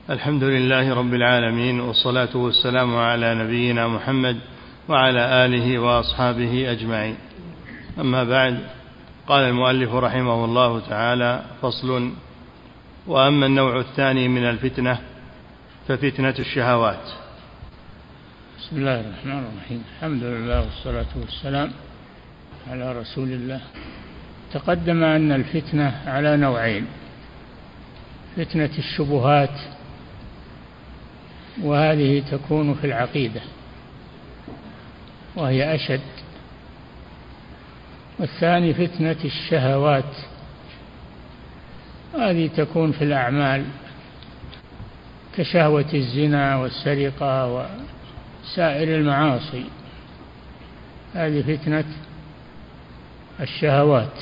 الحمد لله رب العالمين، والصلاة والسلام على نبينا محمد وعلى آله وأصحابه أجمعين. أما بعد، قال المؤلف رحمه الله تعالى: فصل. وأما النوع الثاني من الفتنة ففتنة الشهوات. بسم الله الرحمن الرحيم. الحمد لله والصلاة والسلام على رسول الله. تقدم أن الفتنة على نوعين: فتنة الشبهات، وهذه تكون في العقيدة وهي أشد، والثاني فتنة الشهوات، هذه تكون في الأعمال كشهوة الزنا والسرقة وسائر المعاصي، هذه فتنة الشهوات.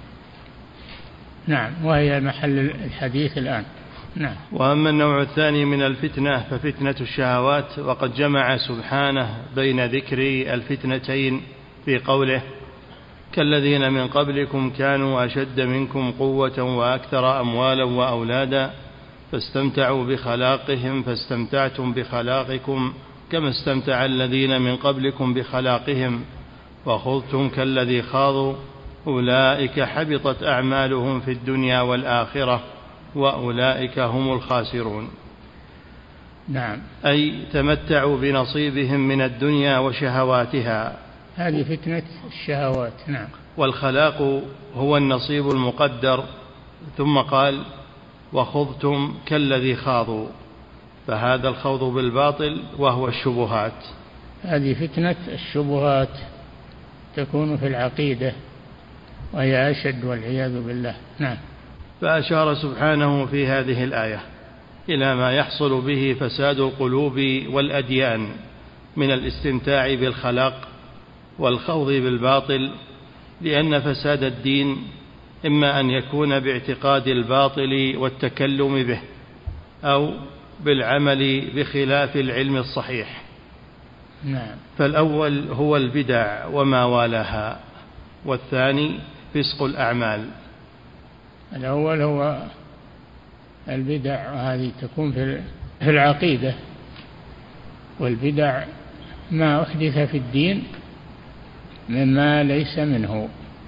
نعم، وهي محل الحديث الآن. نعم. وأما النوع الثاني من الفتنة ففتنة الشهوات، وقد جمع سبحانه بين ذكر الفتنتين في قوله: كالذين من قبلكم كانوا أشد منكم قوة وأكثر أموالا وأولادا فاستمتعوا بخلاقهم فاستمتعتم بخلاقكم كما استمتع الذين من قبلكم بخلاقهم وخضتم كالذي خاضوا أولئك حبطت أعمالهم في الدنيا والآخرة وأولئك هم الخاسرون. نعم. أي تمتعوا بنصيبهم من الدنيا وشهواتها، هذه فتنة الشهوات. نعم. والخلاق هو النصيب المقدر. ثم قال: وخضتم كالذي خاضوا، فهذا الخوض بالباطل وهو الشبهات. هذه فتنة الشبهات تكون في العقيدة وهي أشد والعياذ بالله. نعم. فأشار سبحانه في هذه الآية إلى ما يحصل به فساد القلوب والأديان من الاستمتاع بالخلاق والخوض بالباطل، لأن فساد الدين إما أن يكون باعتقاد الباطل والتكلم به، أو بالعمل بخلاف العلم الصحيح. نعم. فالأول هو البدع وما والاها، والثاني فسق الأعمال. الأول هو البدع، وهذه تكون في العقيدة، والبدع ما أحدث في الدين مما ليس منه،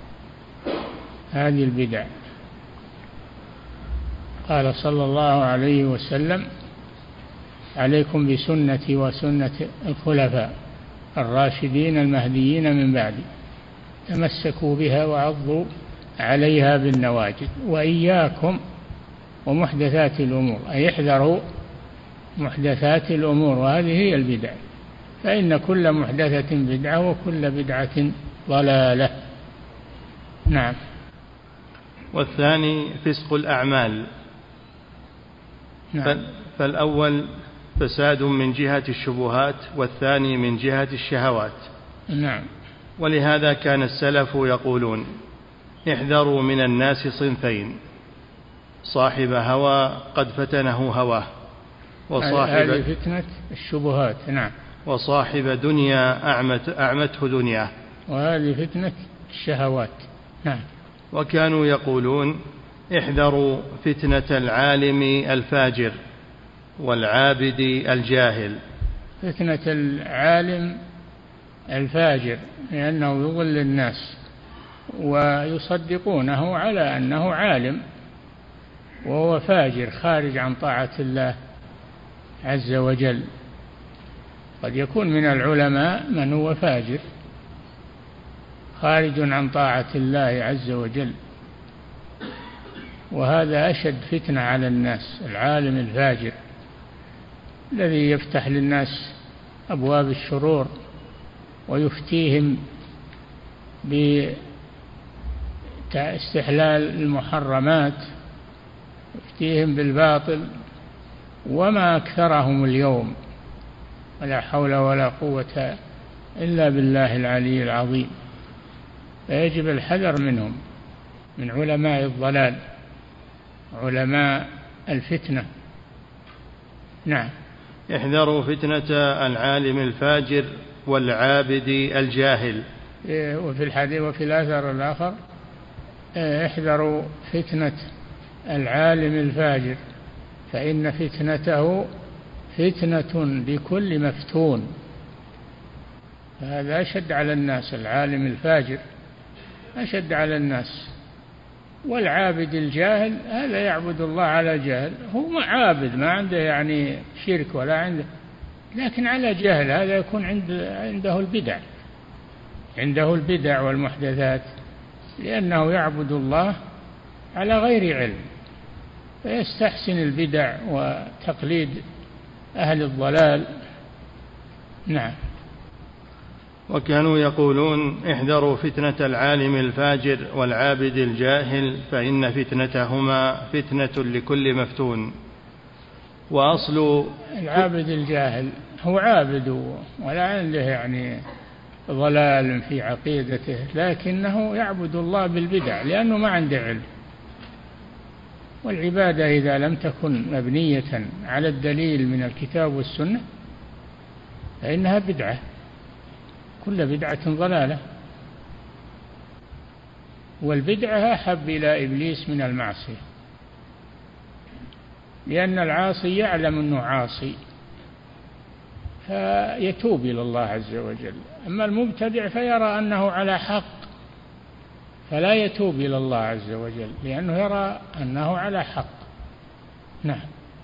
هذه البدع. قال صلى الله عليه وسلم: عليكم بسنتي وسنة الخلفاء الراشدين المهديين من بعدي، تمسكوا بها وعضوا عليها بالنواجذ، وإياكم ومحدثات الأمور، أي احذروا محدثات الأمور، وهذه هي البدع، فإن كل محدثة بدعة وكل بدعة ضلالة. نعم. والثاني فسق الأعمال. نعم. فالأول فساد من جهة الشبهات، والثاني من جهة الشهوات. نعم. ولهذا كان السلف يقولون: احذروا من الناس صنفين: صاحب هوى قد فتنه هواه، هذه فتنة الشبهات. نعم. وصاحب دنيا أعمته دنياه، وهذه فتنة الشهوات. نعم. وكانوا يقولون: احذروا فتنة العالم الفاجر والعابد الجاهل. فتنة العالم الفاجر لأنه يضل الناس ويصدقونه على أنه عالم وهو فاجر خارج عن طاعة الله عز وجل. قد يكون من العلماء من هو فاجر خارج عن طاعة الله عز وجل، وهذا أشد فتنة على الناس، العالم الفاجر الذي يفتح للناس أبواب الشرور ويفتيهم باستحلال المحرمات، يفتيهم بالباطل، وما أكثرهم اليوم، ولا حول ولا قوة إلا بالله العلي العظيم. فيجب الحذر منهم، من علماء الضلال، علماء الفتنة. نعم. احذروا فتنة العالم الفاجر والعابد الجاهل. وفي الحديث وفي الأثر الآخر: احذروا فتنة العالم الفاجر فإن فتنته فتنة لكل مفتون. هذا أشد على الناس، العالم الفاجر أشد على الناس. والعابد الجاهل هذا يعبد الله على جهل، هو عابد ما عنده يعني شرك ولا عنده، لكن على جهل. هذا يكون عنده البدع والمحدثات، لأنه يعبد الله على غير علم، فيستحسن البدع وتقليد أهل الضلال. نعم. وكانوا يقولون: احذروا فتنة العالم الفاجر والعابد الجاهل، فإن فتنتهما فتنة لكل مفتون. وأصل العابد الجاهل هو عابد ولا عنده يعني ضلال في عقيدته، لكنه يعبد الله بالبدع لأنه ما عنده علم. والعبادة إذا لم تكن مبنية على الدليل من الكتاب والسنة فإنها بدعة، كل بدعة ضلالة. والبدعة أحب إلى إبليس من المعصية، لأن العاصي يعلم أنه عاصي فيتوب إلى الله عز وجل، أما المبتدع فيرى أنه على حق فلا يتوب إلى الله عز وجل لأنه يرى أنه على حق. نعم.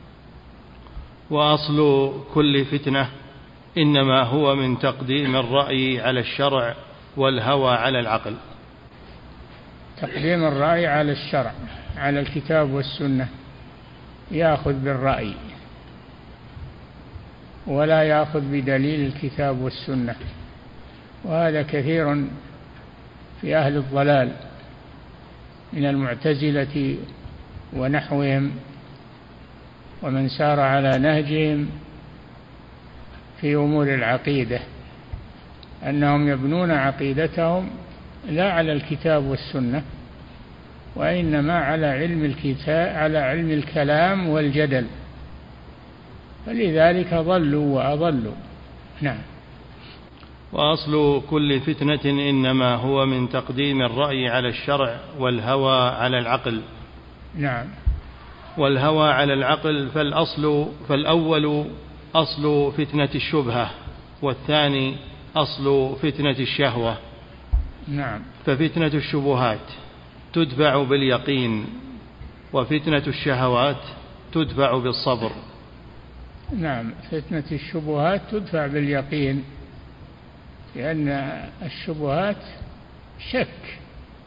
وأصل كل فتنة إنما هو من تقديم الرأي على الشرع والهوى على العقل. تقديم الرأي على الشرع، على الكتاب والسنة، يأخذ بالرأي ولا يأخذ بدليل الكتاب والسنة. وهذا كثير في أهل الضلال من المعتزلة ونحوهم ومن سار على نهجهم في أمور العقيدة، أنهم يبنون عقيدتهم لا على الكتاب والسنة وإنما على علم الكتاب، على علم الكلام والجدل، فلذلك ضلوا وأضلوا. نعم. وأصل كل فتنة إنما هو من تقديم الرأي على الشرع والهوى على العقل. نعم. والهوى على العقل، فالأول أصل فتنة الشبهة، والثاني أصل فتنة الشهوة. نعم. ففتنة الشبهات تدفع باليقين، وفتنة الشهوات تدفع بالصبر. نعم. فتنة الشبهات تدفع باليقين، لأن الشبهات شك،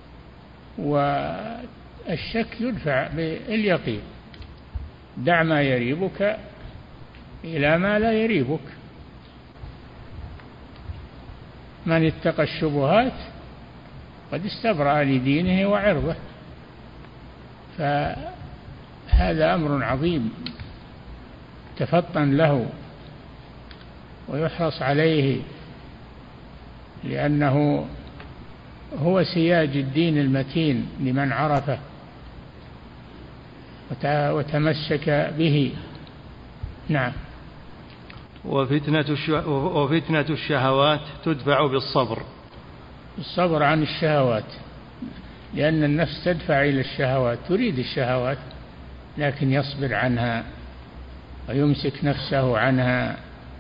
والشك يدفع باليقين. دع ما يريبك إلى ما لا يريبك. من اتقى الشبهات قد استبرأ لدينه وعرضه. فهذا أمر عظيم تفطن له ويحرص عليه، لأنه هو سياج الدين المتين لمن عرفه وتمسك به. نعم. وفتنة الشهوات تدفع بالصبر. الصبر عن الشهوات، لأن النفس تدفع إلى الشهوات، تريد الشهوات لكن يصبر عنها ويمسك نفسه عنها.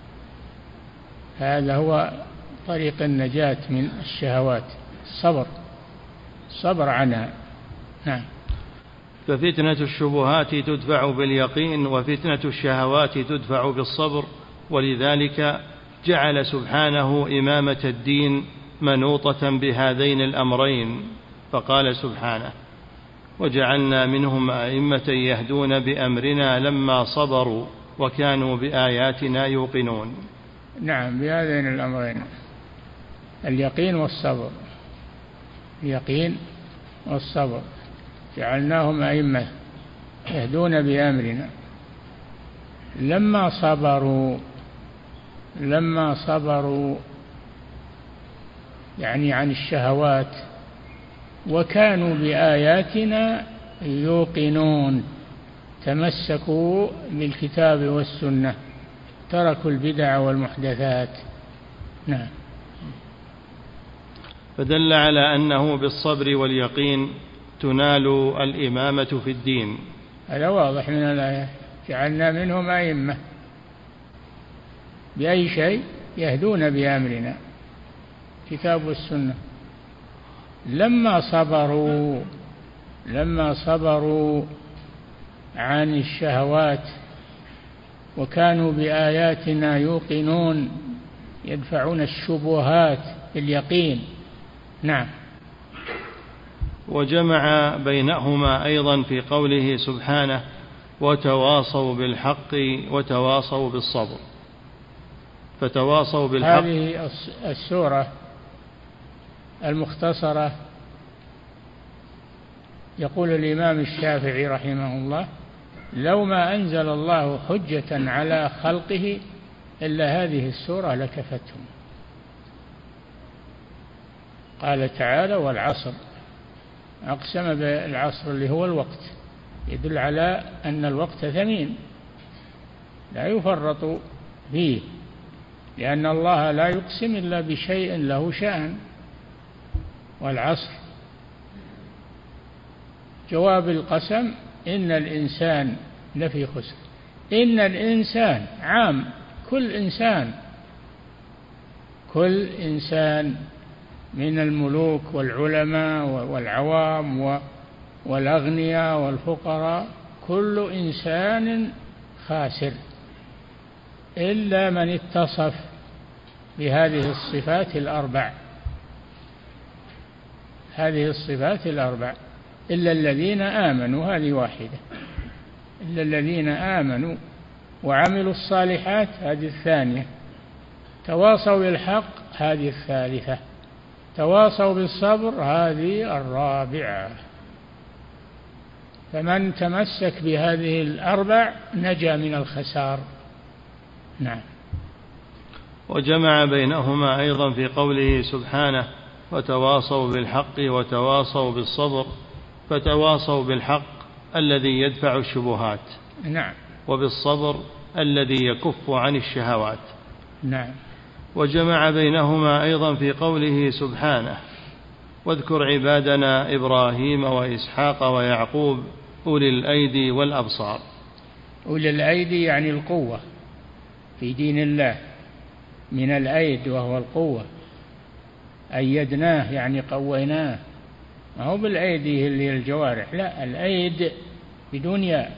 هذا هو طريق النجاة من الشهوات، الصبر عنها. نعم. ففتنة الشبهات تدفع باليقين، وفتنة الشهوات تدفع بالصبر. ولذلك جعل سبحانه إمامة الدين منوطة بهذين الأمرين، فقال سبحانه: وجعلنا منهم أئمة يهدون بأمرنا لما صبروا وكانوا بآياتنا يوقنون. نعم، بهذين الأمرين، اليقين والصبر. اليقين والصبر، جعلناهم أئمة يهدون بأمرنا لما صبروا يعني عن الشهوات، وكانوا بآياتنا يوقنون، تمسكوا بالكتاب والسنة، تركوا البدع والمحدثات. نعم. فدل على أنه بالصبر واليقين تنال الإمامة في الدين. هذا واضح من الآية، جعلنا منهم أئمة بأي شيء يهدون بأمرنا، كتاب والسنة. لما صبروا عن الشهوات وكانوا بآياتنا يوقنون، يدفعون الشبهات باليقين. نعم. وجمع بينهما أيضا في قوله سبحانه: وتواصوا بالحق وتواصوا بالصبر. فتواصوا بالحق، هذه السورة المختصرة يقول الإمام الشافعي رحمه الله: لو ما أنزل الله حجة على خلقه إلا هذه السورة لكفتهم. قال تعالى: والعصر، أقسم بالعصر اللي هو الوقت، يدل على أن الوقت ثمين لا يفرط فيه، لأن الله لا يقسم إلا بشيء له شأن. والعصر جواب القسم: إن الإنسان لفي خسر. إن الإنسان عام، كل إنسان من الملوك والعلماء والعوام والأغنياء والفقراء، كل إنسان خاسر إلا من اتصف بهذه الصفات الأربع. هذه الصفات الأربع: إلا الذين آمنوا، هذه واحدة، إلا الذين آمنوا وعملوا الصالحات، هذه الثانية، تواصوا بالحق، هذه الثالثة، تواصوا بالصبر، هذه الرابعة. فمن تمسك بهذه الأربع نجا من الخسار. نعم. وجمع بينهما أيضا في قوله سبحانه: وتواصوا بالحق وتواصوا بالصبر. فتواصوا بالحق الذي يدفع الشبهات، نعم، وبالصبر الذي يكف عن الشهوات. نعم. وجمع بينهما أيضا في قوله سبحانه: واذكر عبادنا إبراهيم وإسحاق ويعقوب أولي الأيدي والأبصار. أولي الأيدي يعني القوة في دين الله، من الأيد وهو القوة، أيدناه يعني قويناه، ما هو بالأيدي اللي هي الجوارح، لا، الأيد بدون ياء.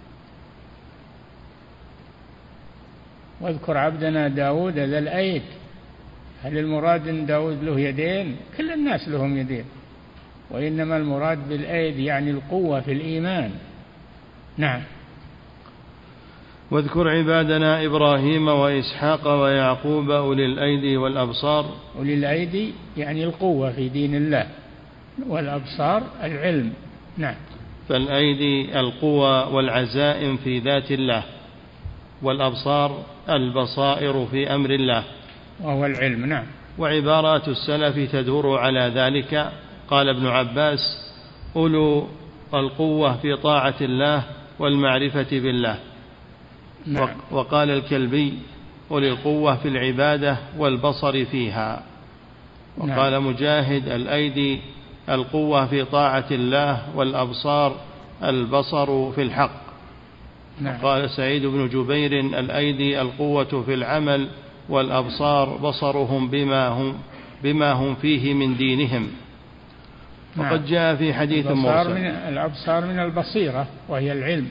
واذكر عبدنا داود ذا الأيد. هل المراد أن داود له يدين؟ كل الناس لهم يدين، وإنما المراد بالأيد يعني القوة في الإيمان. نعم. واذكر عبادنا إبراهيم وإسحاق ويعقوب أولي الأيدي والأبصار. أولي الأيدي يعني القوة في دين الله، والأبصار العلم. نعم. فالأيدي القوة والعزائم في ذات الله، والأبصار البصائر في أمر الله وهو العلم. نعم. وعبارات السلف تدور على ذلك. قال ابن عباس: أولو القوة في طاعة الله والمعرفة بالله. نعم. وقال الكلبي: أولي القوة في العبادة والبصر فيها. وقال نعم. مجاهد: الأيدي القوة في طاعة الله، والأبصار البصر في الحق. نعم. قال سعيد بن جبير: الأيدي القوة في العمل، والأبصار بصرهم بما هم فيه من دينهم. نعم. وقد جاء في حديث مرسل: الأبصار من البصيرة وهي العلم،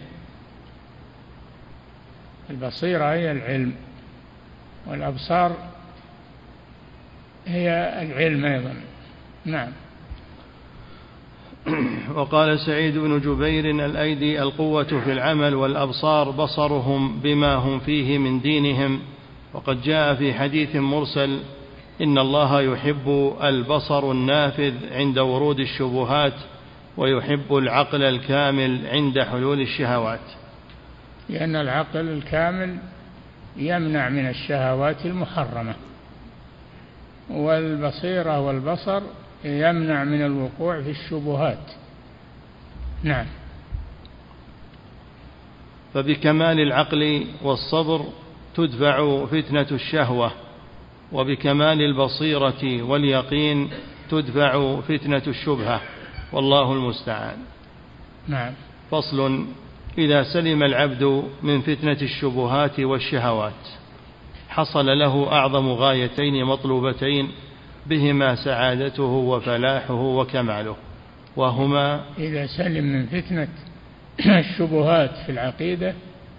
البصيرة هي العلم، والأبصار هي العلم أيضا. نعم. وقال سعيد بن جبير: الأيدي القوة في العمل، والأبصار بصرهم بما هم فيه من دينهم. وقد جاء في حديث مرسل: إن الله يحب البصر النافذ عند ورود الشبهات، ويحب العقل الكامل عند حلول الشهوات. لأن العقل الكامل يمنع من الشهوات المحرمة، والبصيرة والبصر يمنع من الوقوع في الشبهات. نعم. فبكمال العقل والصبر تدفع فتنة الشهوة، وبكمال البصيرة واليقين تدفع فتنة الشبهة، والله المستعان. نعم. فصل: إذا سلم العبد من فتنة الشبهات والشهوات حصل له أعظم غايتين مطلوبتين بهما سعادته وفلاحه وكماله، وهما: إذا سلم من فتنة الشبهات في العقيدة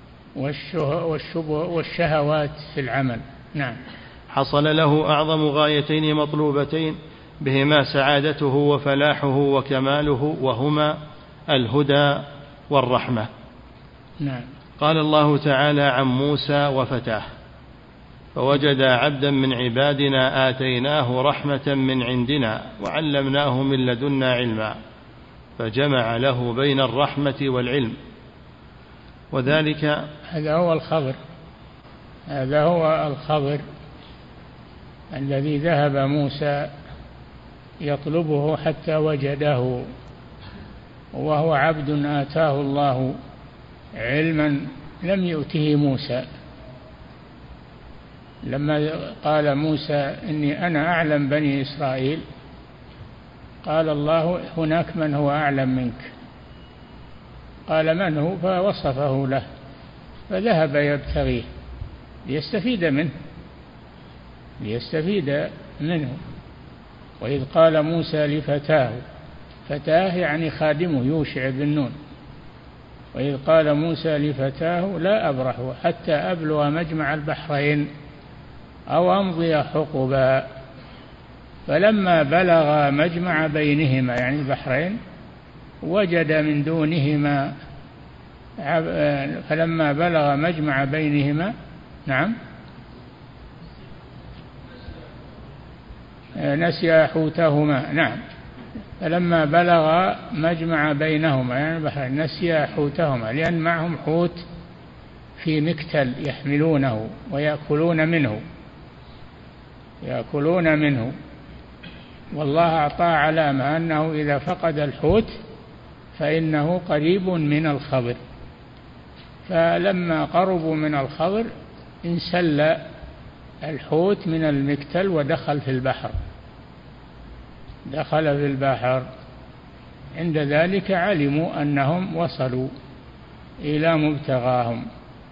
والشهوات في العمل. نعم. حصل له أعظم غايتين مطلوبتين بهما سعادته وفلاحه وكماله، وهما الهدى والرحمة. نعم. قال الله تعالى عن موسى وفتاه: فوجد عبدا من عبادنا آتيناه رحمة من عندنا وعلمناه من لدنا علما، فجمع له بين الرحمة والعلم، وذلك هذا هو الخضر الذي ذهب موسى يطلبه حتى وجده، وهو عبد آتاه الله علما لم يؤته موسى. لما قال موسى إني أنا أعلم بني إسرائيل، قال الله هناك من هو أعلم منك. قال من هو؟ فوصفه له، فذهب يبتغيه ليستفيد منه. وإذ قال موسى لفتاه، فتاه يعني خادمه يوشع بن نون، وإذ قال موسى لفتاه لا أبرح حتى أبلغ مجمع البحرين أو أمضي حقبا، فلما بلغ مجمع بينهما يعني البحرين وجد من دونهما فلما بلغ مجمع بينهما نعم نسي حوتهما. نعم. فلما بلغ مجمع بينهما يعني البحرين نسي حوتهما، لأن معهم حوت في مكتل يحملونه ويأكلون منه، والله أعطى علامة أنه إذا فقد الحوت فإنه قريب من الخضر. فلما قربوا من الخضر انسل الحوت من المكتل ودخل في البحر. عند ذلك علموا أنهم وصلوا إلى مبتغاهم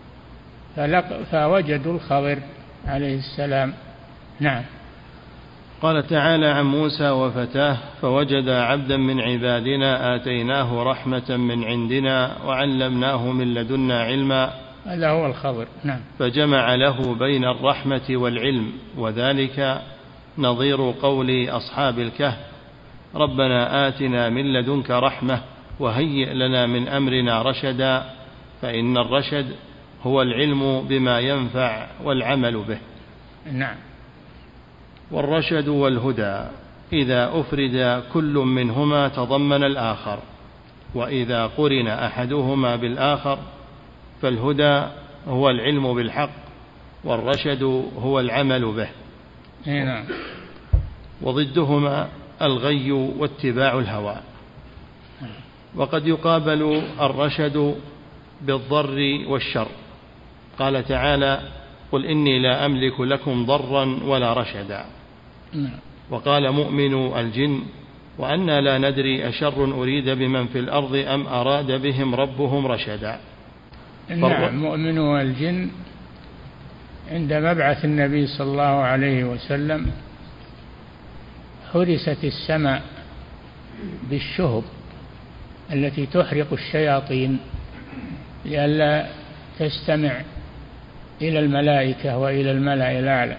فوجدوا الخضر عليه السلام. نعم. قال تعالى عن موسى وفتاه: فوجد عبدا من عبادنا آتيناه رحمة من عندنا وعلمناه من لدنا علما، هذا هو الخبر. نعم. فجمع له بين الرحمة والعلم، وذلك نظير قول أصحاب الكهف: ربنا آتنا من لدنك رحمة وهيئ لنا من أمرنا رشدا، فإن الرشد هو العلم بما ينفع والعمل به. نعم. والرشد والهدى إذا أفرد كل منهما تضمن الآخر، وإذا قرن أحدهما بالآخر فالهدى هو العلم بالحق، والرشد هو العمل به. نعم. وضدهما الغي واتباع الهوى. وقد يقابل الرشد بالضر والشر. قال تعالى: قل إني لا أملك لكم ضرا ولا رشدا. وقال مؤمن الجن: وأنا لا ندري أشر أريد بمن في الأرض أم أراد بهم ربهم رشدا. نعم. مؤمن الجن عند مبعث النبي صلى الله عليه وسلم حرست السماء بالشهب التي تحرق الشياطين لئلا تستمع إلى الملائكة وإلى الملأ الأعلى،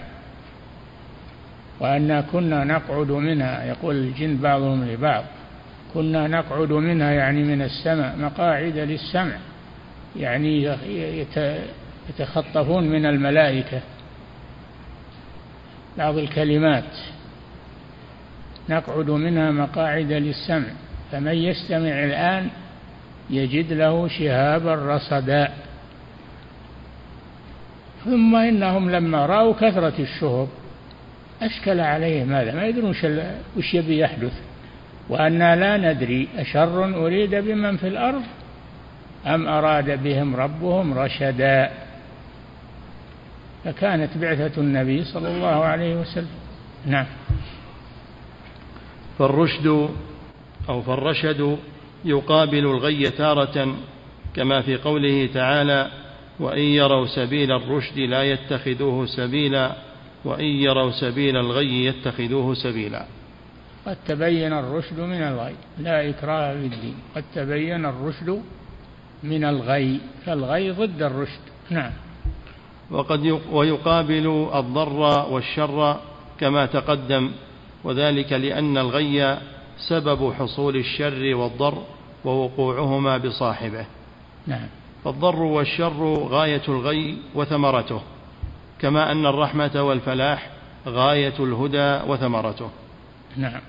وأنا كنا نقعد منها، يقول الجن بعضهم لبعض: كنا نقعد منها يعني من السماء مقاعد للسمع، يعني يتخطفون من الملائكة بعض الكلمات. نقعد منها مقاعد للسمع فمن يستمع الآن يجد له شهابا رصدا. ثم إنهم لما رأوا كثرة الشهب أشكل عليهم هذا، ما يدرون وش يبي يحدث. وأنا لا ندري أشر أريد بمن في الأرض أم أراد بهم ربهم رشدا. فكانت بعثة النبي صلى الله عليه وسلم. نعم. فالرشد يقابل الغي تارة كما في قوله تعالى: وإن يروا سبيل الرشد لا يتخذوه سبيلا وإن يروا سبيل الغي يتخذوه سبيلا. قد تبين الرشد من الغي، لا إكراه في الدين، قد تبين الرشد من الغي، فالغي ضد الرشد. نعم. ويقابل الضر والشر كما تقدم، وذلك لأن الغي سبب حصول الشر والضر ووقوعهما بصاحبه. نعم. فالضر والشر غاية الغي وثمرته، كما أن الرحمة والفلاح غاية الهدى وثمرته. نعم.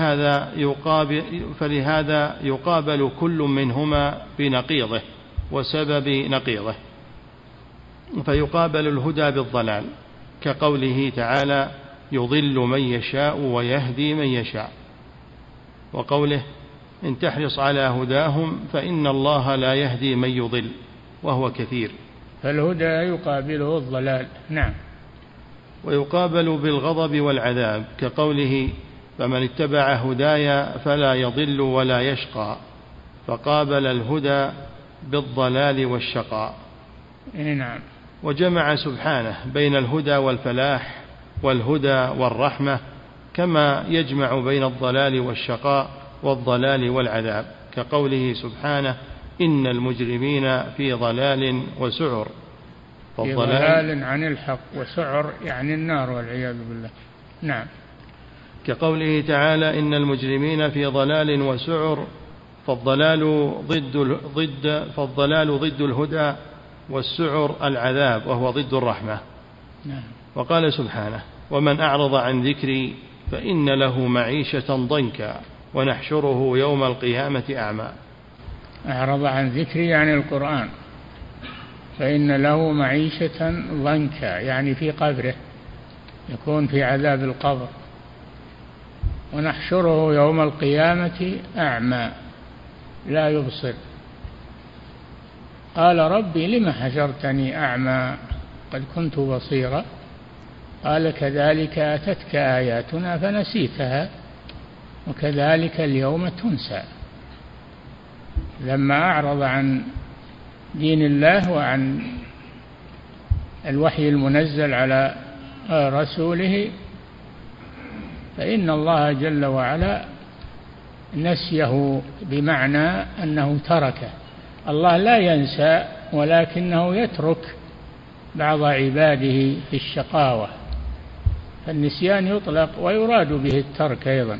فلهذا يقابل كل منهما بنقيضه وسبب نقيضه، فيقابل الهدى بالضلال، كقوله تعالى: يضل من يشاء ويهدي من يشاء، وقوله: إن تحرص على هداهم فإن الله لا يهدي من يضل وهو كثير. فالهدى يقابله الضلال. نعم. ويقابل بالغضب والعذاب، كقوله: فمن اتبع هدايا فلا يضل ولا يشقى، فقابل الهدى بالضلال والشقاء. نعم. وجمع سبحانه بين الهدى والفلاح والهدى والرحمة، كما يجمع بين الضلال والشقاء والضلال والعذاب، كقوله سبحانه: إن المجرمين في ضلال وسعر. في ضلال عن الحق، وسعر يعني النار والعياذ بالله. نعم. كقوله تعالى: إن المجرمين في ضلال وسعر، فالضلال ضد الهدى، والسعر العذاب وهو ضد الرحمة. نعم. وقال سبحانه: ومن أعرض عن ذكري فإن له معيشة ضنكا ونحشره يوم القيامة أعمى. أعرض عن ذكري يعني القرآن، فإن له معيشة ضنكا يعني في قبره، يكون في عذاب القبر. ونحشره يوم القيامة أعمى لا يبصر. قال: ربي لم حشرتني أعمى قد كنت بصيرا. قال: كذلك أتتك آياتنا فنسيتها وكذلك اليوم تنسى. لما أعرض عن دين الله وعن الوحي المنزل على رسوله، فإن الله جل وعلا نسيه، بمعنى أنه تركه. الله لا ينسى، ولكنه يترك بعض عباده في الشقاوة، فالنسيان يطلق ويراد به الترك أيضا،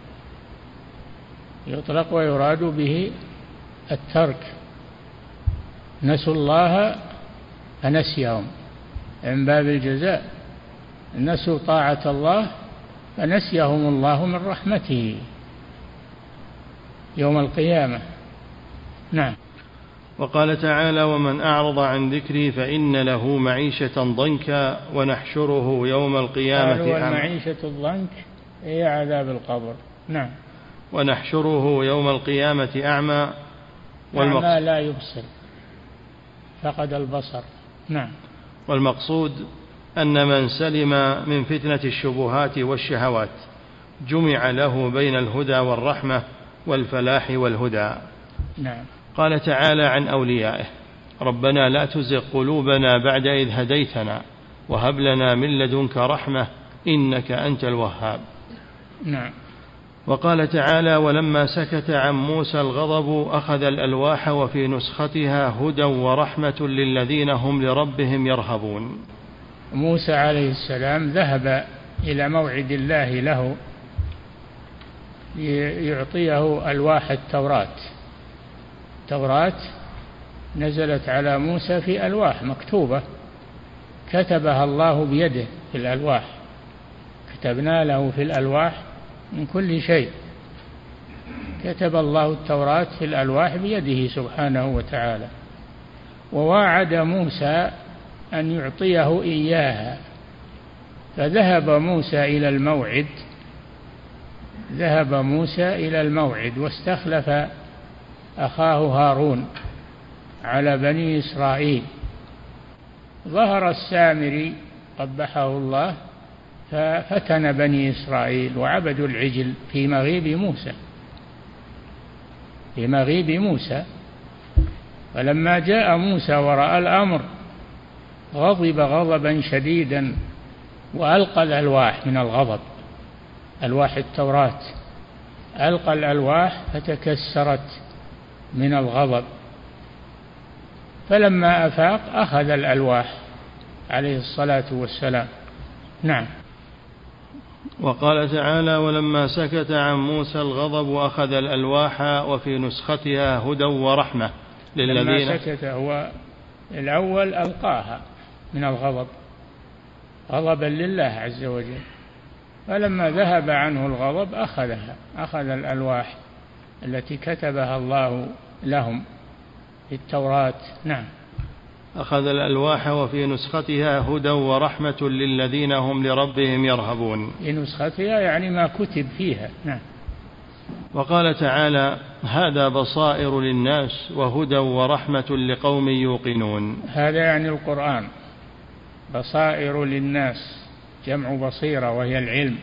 يطلق ويراد به الترك. نسوا الله فنسيهم، من باب الجزاء. نسوا طاعة الله فنسيهم الله من رحمته يوم القيامة. نعم. وقال تعالى: ومن أعرض عن ذكري فإن له معيشة ضنكا ونحشره يوم القيامة أعمى. والمعيشة الضنك هي عذاب القبر. نعم. ونحشره يوم القيامة أعمى، أعمى لا يبصر، فقد البصر. نعم. والمقصود أن من سلم من فتنة الشبهات والشهوات جمع له بين الهدى والرحمة والفلاح والهدى. نعم. قال تعالى عن أوليائه: ربنا لا تزغ قلوبنا بعد إذ هديتنا وهب لنا من لدنك رحمة إنك أنت الوهاب. نعم. وقال تعالى: ولما سكت عن موسى الغضب أخذ الألواح وفي نسختها هدى ورحمة للذين هم لربهم يرهبون. موسى عليه السلام ذهب إلى موعد الله له يعطيه ألواح التوراة. التوراة نزلت على موسى في ألواح مكتوبة كتبها الله بيده في الألواح، كتبنا له في الألواح من كل شيء. كتب الله التوراة في الألواح بيده سبحانه وتعالى، وواعد موسى أن يعطيه إياها، فذهب موسى إلى الموعد واستخلف أخاه هارون على بني إسرائيل. ظهر السامري قبحه الله ففتن بني إسرائيل وعبدوا العجل في مغيب موسى، فلما جاء موسى ورأى الأمر غضب غضبا شديدا وألقى الألواح من الغضب، ألواح التوراة، ألقى الألواح فتكسرت من الغضب. فلما أفاق أخذ الألواح عليه الصلاة والسلام. نعم. وقال تعالى: ولما سكت عن موسى الغضب أخذ الألواح وفي نسختها هدى ورحمة للذين. لما سكت هو الأول ألقاها من الغضب غضبا لله عز وجل، فلما ذهب عنه الغضب أخذ الألواح التي كتبها الله لهم في التوراة. نعم. أخذ الألواح وفي نسختها هدى ورحمة للذين هم لربهم يرهبون. في نسختها يعني ما كتب فيها. نعم. وقال تعالى: هذا بصائر للناس وهدى ورحمة لقوم يوقنون. هذا يعني القرآن، بصائر للناس جمع بصيرة وهي العلم،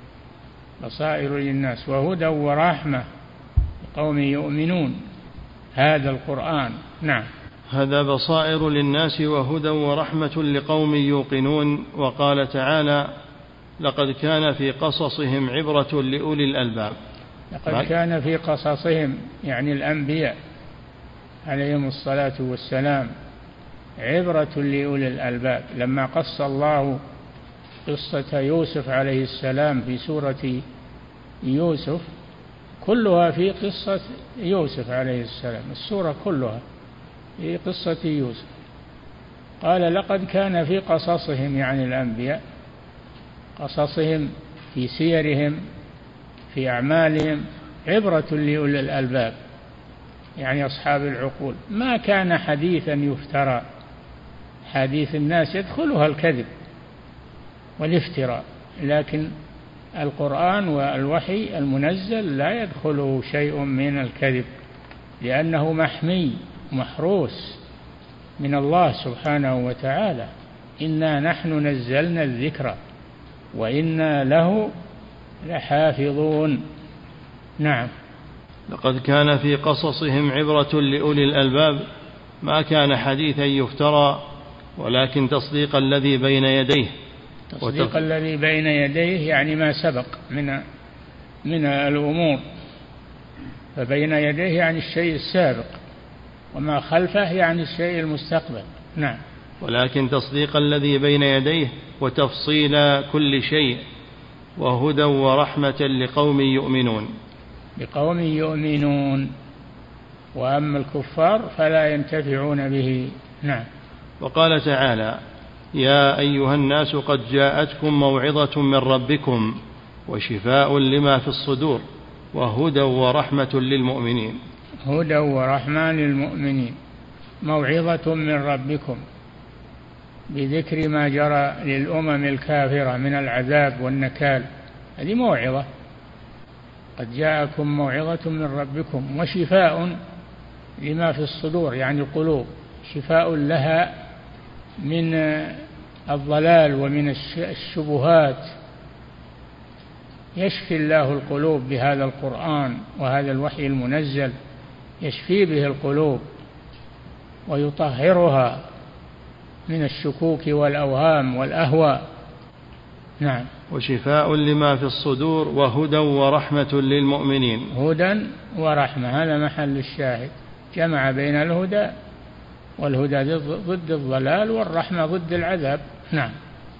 بصائر للناس وهدى ورحمة لقوم يؤمنون، هذا القرآن. نعم. هذا بصائر للناس وهدى ورحمة لقوم يوقنون. وقال تعالى: لقد كان في قصصهم عبرة لأولي الألباب. لقد كان في قصصهم يعني الأنبياء عليهم الصلاة والسلام عبرة لأولي الألباب. لما قص الله قصة يوسف عليه السلام في سورة يوسف كلها في قصة يوسف عليه السلام، السورة كلها في قصة يوسف. قال: لقد كان في قصصهم يعني الأنبياء، قصصهم في سيرهم في أعمالهم عبرة لأولي الألباب يعني أصحاب العقول. ما كان حديثا يفترى، حديث الناس يدخلها الكذب والافتراء، لكن القرآن والوحي المنزل لا يدخله شيء من الكذب، لأنه محمي محروس من الله سبحانه وتعالى. إنا نحن نزلنا الذكر وإنا له لحافظون. نعم. لقد كان في قصصهم عبرة لأولي الألباب ما كان حديثا يفترى ولكن تصديق الذي بين يديه. تصديق الذي بين يديه يعني ما سبق من الأمور، فبين يديه يعني الشيء السابق، وما خلفه يعني الشيء المستقبل. نعم. ولكن تصديق الذي بين يديه وتفصيل كل شيء وهدى ورحمة لقوم يؤمنون. لقوم يؤمنون، وأما الكفار فلا ينتفعون به. نعم. وقال تعالى: يا أيها الناس قد جاءتكم موعظة من ربكم وشفاء لما في الصدور وهدى ورحمة للمؤمنين. هدى ورحمة للمؤمنين، موعظة من ربكم بذكر ما جرى للأمم الكافرة من العذاب والنكال، هذه موعظة. قد جاءكم موعظة من ربكم وشفاء لما في الصدور يعني القلوب، شفاء لها من الضلال ومن الشبهات. يشفي الله القلوب بهذا القرآن وهذا الوحي المنزل، يشفي به القلوب ويطهرها من الشكوك والأوهام والأهواء. نعم. وشفاء لما في الصدور وهدى ورحمة للمؤمنين. هدى ورحمة هذا محل الشاهد، جمع بين الهدى، والهدى ضد الضلال والرحمة ضد العذاب. نعم.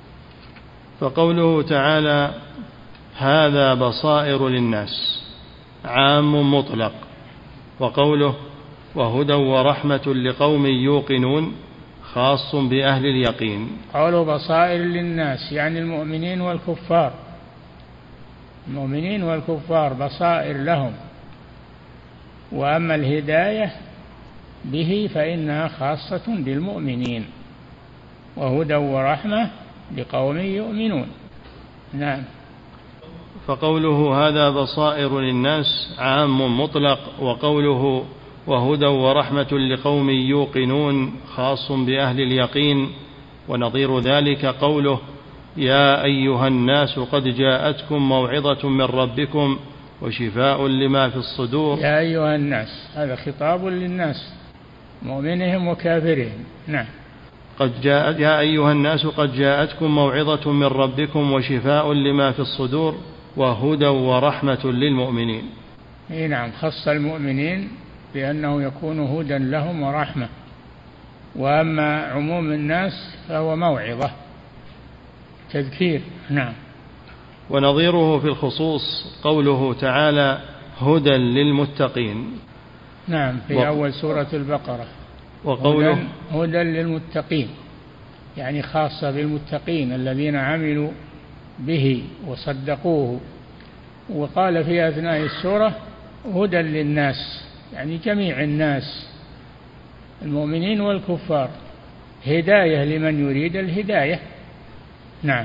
فقوله تعالى: هذا بصائر للناس عام مطلق، وقوله وهدى ورحمة لقوم يوقنون خاص بأهل اليقين. قوله بصائر للناس يعني المؤمنين والكفار، المؤمنين والكفار بصائر لهم، وأما الهداية به فإنها خاصة بالمؤمنين، وهدى ورحمة لقوم يؤمنون. نعم. فقوله هذا بصائر للناس عام مطلق، وقوله وهدى ورحمة لقوم يوقنون خاص بأهل اليقين. ونظير ذلك قوله يا أيها الناس قد جاءتكم موعظة من ربكم وشفاء لما في الصدور. يا أيها الناس هذا خطاب للناس مؤمنهم وكافرهم. نعم. يا أيها الناس قد جاءتكم موعظة من ربكم وشفاء لما في الصدور وهدى ورحمة للمؤمنين. نعم، خص المؤمنين بأنه يكون هدى لهم ورحمة، وأما عموم الناس فهو موعظة تذكير. نعم. ونظيره في الخصوص قوله تعالى هدى للمتقين. نعم، في أول سورة البقرة. وقوله هدى للمتقين، يعني خاصة بالمتقين الذين عملوا به وصدقوه. وقال في أثناء السورة هدى للناس، يعني جميع الناس المؤمنين والكفار، هداية لمن يريد الهداية. نعم.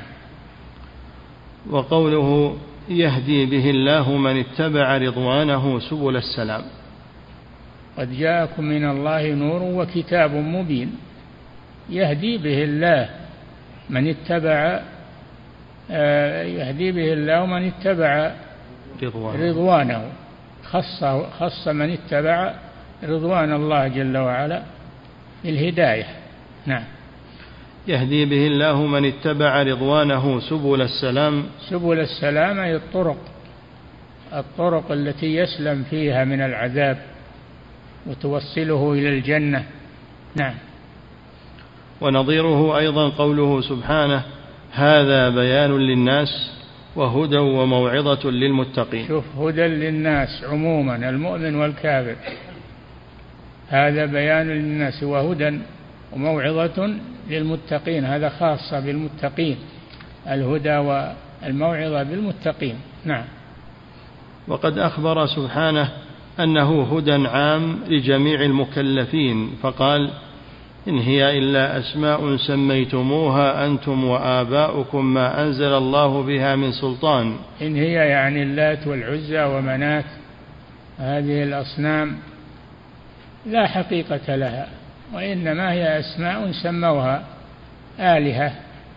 وقوله يهدي به الله من اتبع رضوانه سبل السلام. قد جاءكم من الله نور وكتاب مبين، يهدي به الله من اتبع يهدي به الله من اتبع رضوانه، خص من اتبع رضوان الله جل وعلا بالهداية. نعم. يهدي به الله من اتبع رضوانه سبل السلام. سبل السلام أي الطرق التي يسلم فيها من العذاب وتوصله إلى الجنة. نعم. ونظيره أيضا قوله سبحانه هذا بيان للناس وهدى وموعظة للمتقين. شوف، هدى للناس عموما المؤمن والكافر، هذا بيان للناس وهدى وموعظة للمتقين، هذا خاصة بالمتقين، الهدى والموعظة بالمتقين. نعم. وقد أخبر سبحانه أنه هدى عام لجميع المكلفين، فقال إن هي إلا أسماء سميتموها أنتم وآباؤكم ما أنزل الله بها من سلطان. إن هي يعني اللات والعزى ومنات، هذه الأصنام لا حقيقة لها، وإنما هي أسماء سموها آلهة،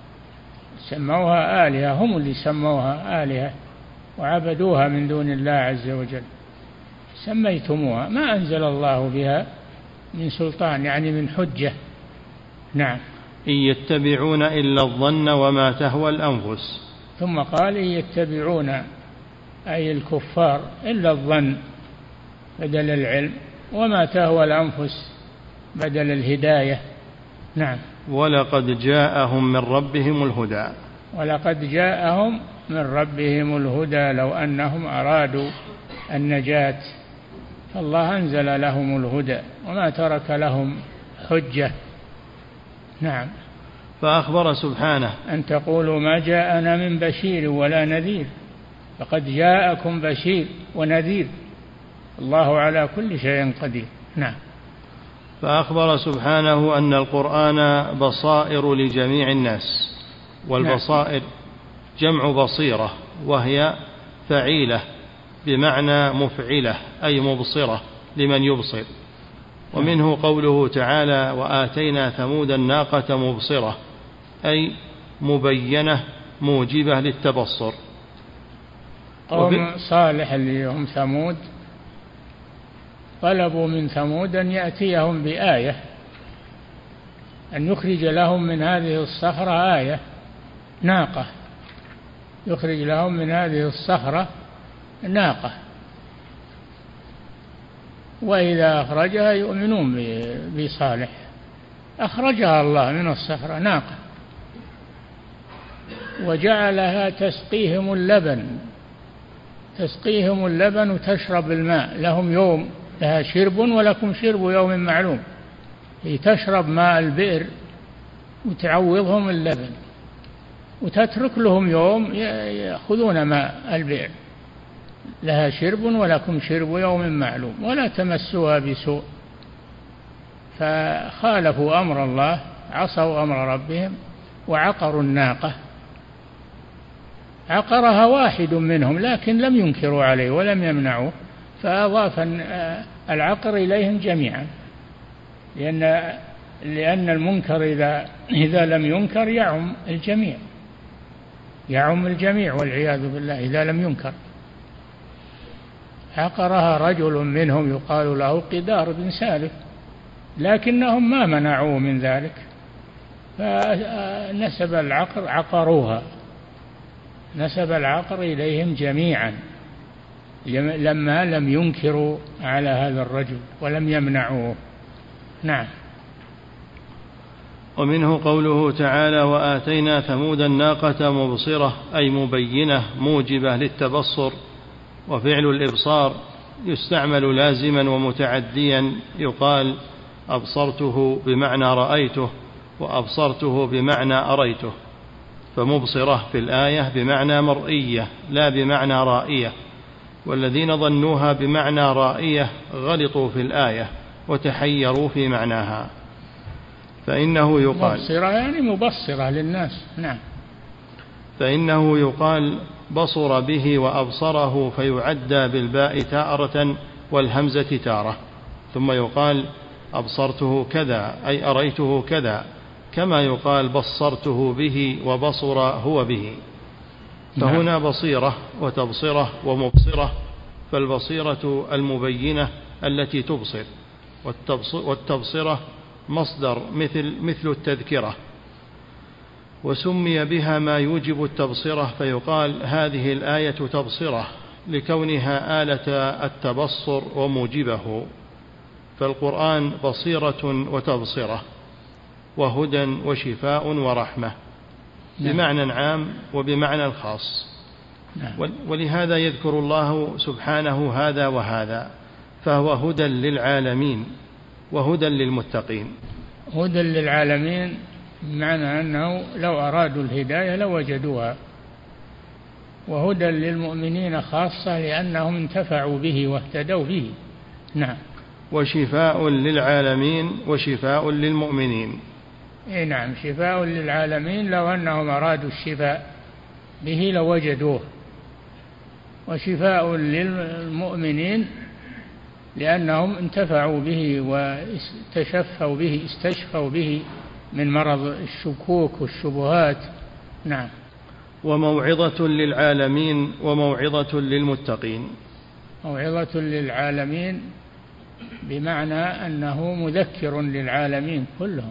سموها آلهة، هم اللي سموها آلهة وعبدوها من دون الله عز وجل، سميتموها ما أنزل الله بها من سلطان، يعني من حجة. نعم. إن يتبعون إلا الظن وما تهوى الأنفس. ثم قال إن يتبعون أي الكفار إلا الظن بدل العلم، وما تهوى الأنفس بدل الهداية. نعم. ولقد جاءهم من ربهم الهدى. ولقد جاءهم من ربهم الهدى، لو أنهم أرادوا النجاة فالله أنزل لهم الهدى وما ترك لهم حجة. نعم. فأخبر سبحانه أن تقولوا ما جاءنا من بشير ولا نذير، فقد جاءكم بشير ونذير، الله على كل شيء قدير. نعم. فأخبر سبحانه أن القرآن بصائر لجميع الناس، والبصائر جمع بصيرة، وهي فعيلة بمعنى مفعلة أي مبصرة لمن يبصر. ومنه قوله تعالى وآتينا ثمود الناقة مبصرة، أي مبينة موجبة للتبصر. قوم صالح اللي هم ثمود طلبوا من ثمود أن يأتيهم بآية، أن يخرج لهم من هذه الصخرة آية، ناقة، يخرج لهم من هذه الصخرة ناقة، وإذا أخرجها يؤمنون بصالح. أخرجها الله من الصخرة ناقة وجعلها تسقيهم اللبن وتشرب الماء، لهم يوم، لها شرب ولكم شرب يوم معلوم، هي تشرب ماء البئر وتعوضهم اللبن، وتترك لهم يوم يأخذون ماء البئر، لها شرب ولكم شرب يوم معلوم ولا تمسوها بسوء. فخالفوا أمر الله، عصوا أمر ربهم وعقروا الناقة. عقرها واحد منهم لكن لم ينكروا عليه ولم يمنعوه، فأضاف العقر إليهم جميعا، لأن المنكر إذا لم ينكر يعم الجميع والعياذ بالله إذا لم ينكر. عقرها رجل منهم يقال له قدار بن سالف، لكنهم ما منعوه من ذلك، فنسب العقر عقروها، نسب العقر إليهم جميعا لما لم ينكروا على هذا الرجل ولم يمنعوه. نعم. ومنه قوله تعالى: وآتينا ثمود الناقة مبصرة، أي مبينة موجبة للتبصر. وفعل الإبصار يستعمل لازما ومتعديا، يقال أبصرته بمعنى رأيته، وأبصرته بمعنى أريته، فمبصرة في الآية بمعنى مرئية لا بمعنى رائية، والذين ظنوها بمعنى رائية غلطوا في الآية وتحيروا في معناها. فإنه يقال مبصرة يعني مبصرة للناس. نعم. فإنه يقال بصر به وأبصره، فيعدى بالباء تارة والهمزة تارة، ثم يقال أبصرته كذا أي أريته كذا، كما يقال بصرته به وبصر هو به. فهنا بصيرة وتبصرة ومبصرة، فالبصيرة المبينة التي تبصر، والتبصرة مصدر مثل التذكرة، وسمي بها ما يوجب التبصرة، فيقال هذه الآية تبصرة لكونها آلة التبصر وموجبه. فالقرآن بصيرة وتبصرة، وهدى وشفاء ورحمة، بمعنى عام وبمعنى خاص. ولهذا يذكر الله سبحانه هذا وهذا، فهو هدى للعالمين وهدى للمتقين. هدى للعالمين بمعنى أنه لو أرادوا الهداية لوجدوها، وهدى للمؤمنين خاصة لأنهم انتفعوا به واهتدوا به. نعم. وشفاء للعالمين وشفاء للمؤمنين. نعم، شفاء للعالمين لو أنهم أرادوا الشفاء به لوجدوه، وشفاء للمؤمنين لأنهم انتفعوا به استشفوا به من مرض الشكوك والشبهات. نعم. وموعظة للعالمين وموعظة للمتقين. موعظة للعالمين بمعنى أنه مذكر للعالمين كلهم،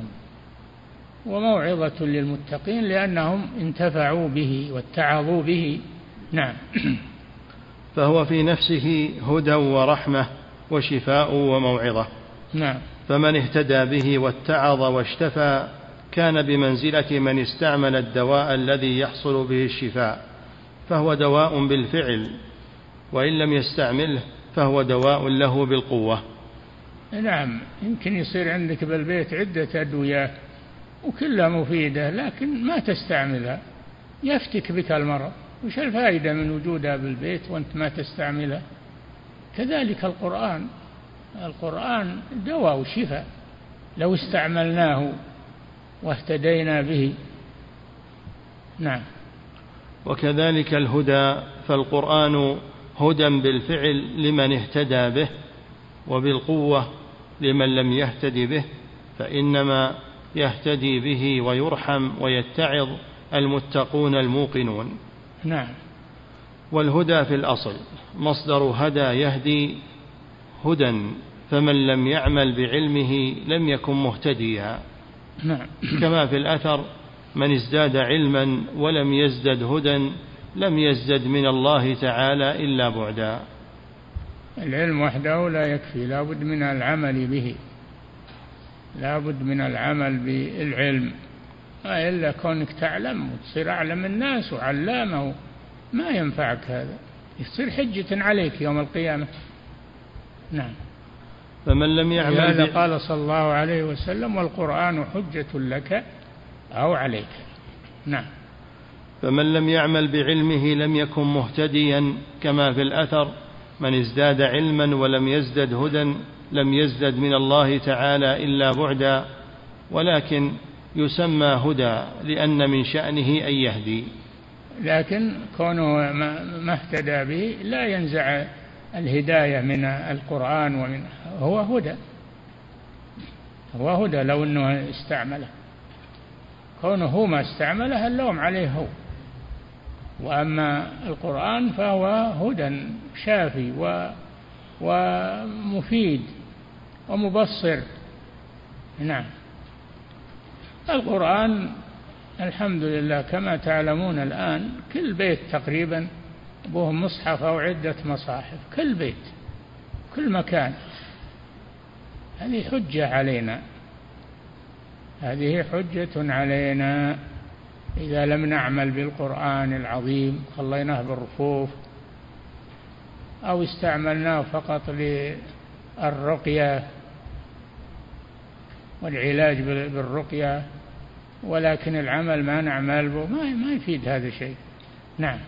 وموعظة للمتقين لأنهم انتفعوا به واتعظوا به. نعم. فهو في نفسه هدى ورحمة وشفاء وموعظة. نعم. فمن اهتدى به واتعظ واشتفى كان بمنزلة من استعمل الدواء الذي يحصل به الشفاء، فهو دواء بالفعل، وإن لم يستعمله فهو دواء له بالقوة. نعم، يمكن يصير عندك بالبيت عدة أدوية وكلها مفيدة لكن ما تستعملها، يفتك بك المرض، وش الفائدة من وجودها بالبيت وأنت ما تستعملها؟ كذلك القرآن دواء وشفاء لو استعملناه واهتدينا به. نعم. وكذلك الهدى، فالقرآن هدى بالفعل لمن اهتدى به، وبالقوة لمن لم يهتدي به، فإنما يهتدي به ويرحم ويتعظ المتقون الموقنون. نعم. والهدى في الأصل مصدر هدى يهدي هدى، فمن لم يعمل بعلمه لم يكن مهتديا. نعم. كما في الأثر: من ازداد علما ولم يزدد هدى لم يزدد من الله تعالى إلا بعدا. العلم وحده لا يكفي، لا بد من العمل به، لا بد من العمل بالعلم، ما إلا كونك تعلم وتصير أعلم الناس وعلامه ما ينفعك، هذا يصير حجة عليك يوم القيامة. نعم. فمن لم يعمل هذا قال صلى الله عليه وسلم: والقرآن حجة لك أو عليك. نعم. فمن لم يعمل بعلمه لم يكن مهتديا، كما في الأثر: من ازداد علما ولم يزدد هدى لم يزدد من الله تعالى إلا بعدا، ولكن يسمى هدى لأن من شأنه أن يهدي. لكن كونه ما اهتدى به لا ينزع الهداية من القرآن، هو هدى لو أنه استعمله، كونه ما استعمله اللوم عليه هو. وأما القرآن فهو هدى شافي ومفيد ومبصر نعم. القرآن الحمد لله كما تعلمون الآن كل بيت تقريبا به مصحف أو عدة مصاحف، كل بيت كل مكان. هذه حجة علينا، هذه حجة علينا إذا لم نعمل بالقرآن العظيم خليناه بالرفوف أو استعملناه فقط للرقية والعلاج بالرقية، ولكن العمل ما نعمل به ما يفيد هذا شيء. نعم.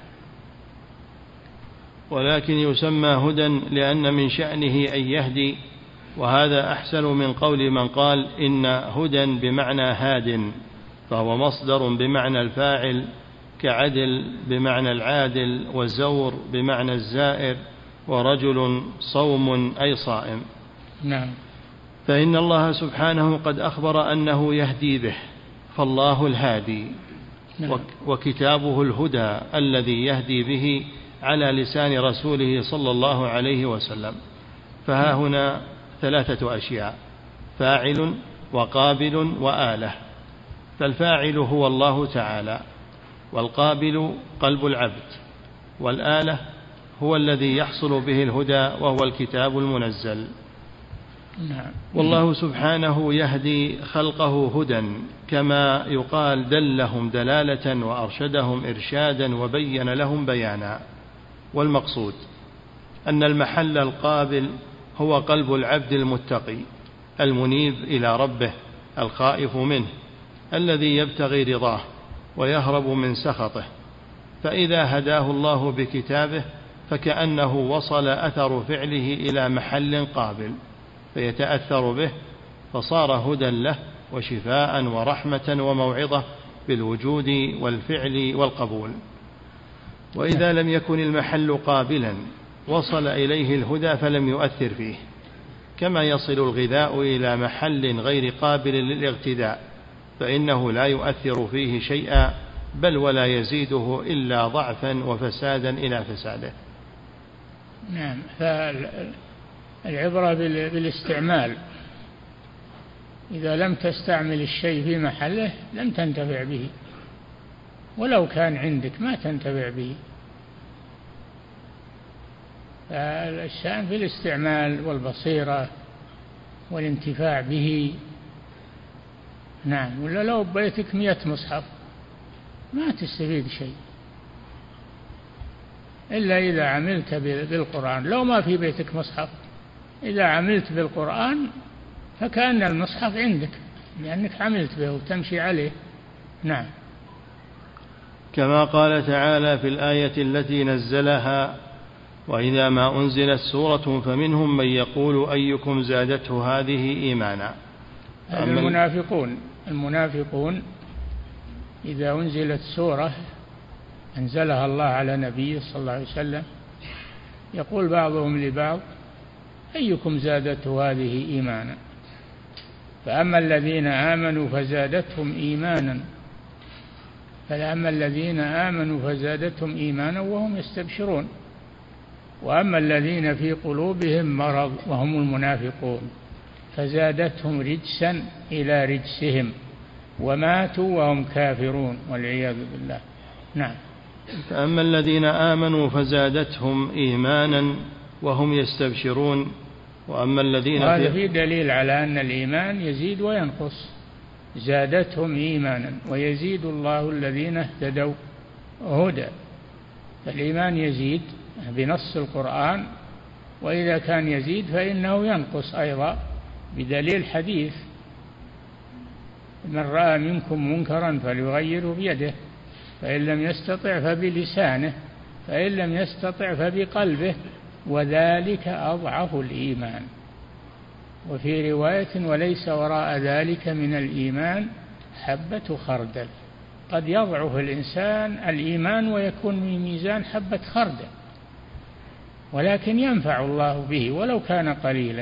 ولكن يسمى هدى لأن من شأنه أن يهدي، وهذا أحسن من قول من قال إن هدى بمعنى هاد، فهو مصدر بمعنى الفاعل، كعدل بمعنى العادل، وزور بمعنى الزائر، ورجل صوم أي صائم. نعم. فإن الله سبحانه قد أخبر أنه يهدي به، فالله الهادي. نعم. وكتابه الهدى الذي يهدي به على لسان رسوله صلى الله عليه وسلم. فها هنا 3 أشياء: فاعل وقابل وآلة. فالفاعل هو الله تعالى، والقابل قلب العبد، والآلة هو الذي يحصل به الهدى وهو الكتاب المنزل. نعم. والله سبحانه يهدي خلقه هدى، كما يقال دلهم دلالة وأرشدهم إرشادا وبين لهم بيانا. والمقصود أن المحل القابل هو قلب العبد المتقي المنيب إلى ربه الخائف منه، الذي يبتغي رضاه ويهرب من سخطه. فإذا هداه الله بكتابه فكأنه وصل أثر فعله إلى محل قابل فيتأثر به، فصار هدى له وشفاء ورحمة وموعظة بالوجود والفعل والقبول. وإذا لم يكن المحل قابلا وصل إليه الهدى فلم يؤثر فيه، كما يصل الغذاء إلى محل غير قابل للاغتداء فإنه لا يؤثر فيه شيئا، بل ولا يزيده إلا ضعفا وفسادا إلى فساده. نعم. فالعبرة بالاستعمال، إذا لم تستعمل الشيء في محله لم تنتفع به، ولو كان عندك ما تنتفع به. فالشأن في الاستعمال والبصيرة والانتفاع به. نعم. ولا لو بيتك 100 مصحف ما تستفيد شيء إلا إذا عملت بالقرآن. لو ما في بيتك مصحف إذا عملت بالقرآن فكأن المصحف عندك لأنك عملت به وتمشي عليه. نعم. كما قال تعالى في الآية التي نزلها: وإذا ما أنزلت سورة فمنهم من يقول أيكم زادته هذه إيمانا. المنافقون إذا أنزلت سورة أنزلها الله على نبيه صلى الله عليه وسلم يقول بعضهم لبعض أيكم زادته هذه إيمانا. فأما الذين آمنوا فزادتهم إيمانا فزادتهم إيمانا وهم يستبشرون. وأما الذين في قلوبهم مرض وهم المنافقون فزادتهم رجسا إلى رجسهم وماتوا وهم كافرون والعياذ بالله. نعم. فأما الذين آمنوا فزادتهم إيمانا وهم يستبشرون. وأما الذين هذا في دليل على أن الإيمان يزيد وينقص. زادتهم إيمانا ويزيد الله الذين اهتدوا هدى. فالإيمان يزيد بنص القرآن، وإذا كان يزيد فإنه ينقص أيضا بدليل حديث: من رأى منكم منكرا فليغيره بيده، فإن لم يستطع فبلسانه، فإن لم يستطع فبقلبه، وذلك أضعف الإيمان. وفي رواية: وليس وراء ذلك من الإيمان حبة خردل. قد يضعف الإنسان الإيمان ويكون في ميزان حبة خردل، ولكن ينفع الله به ولو كان قليلا.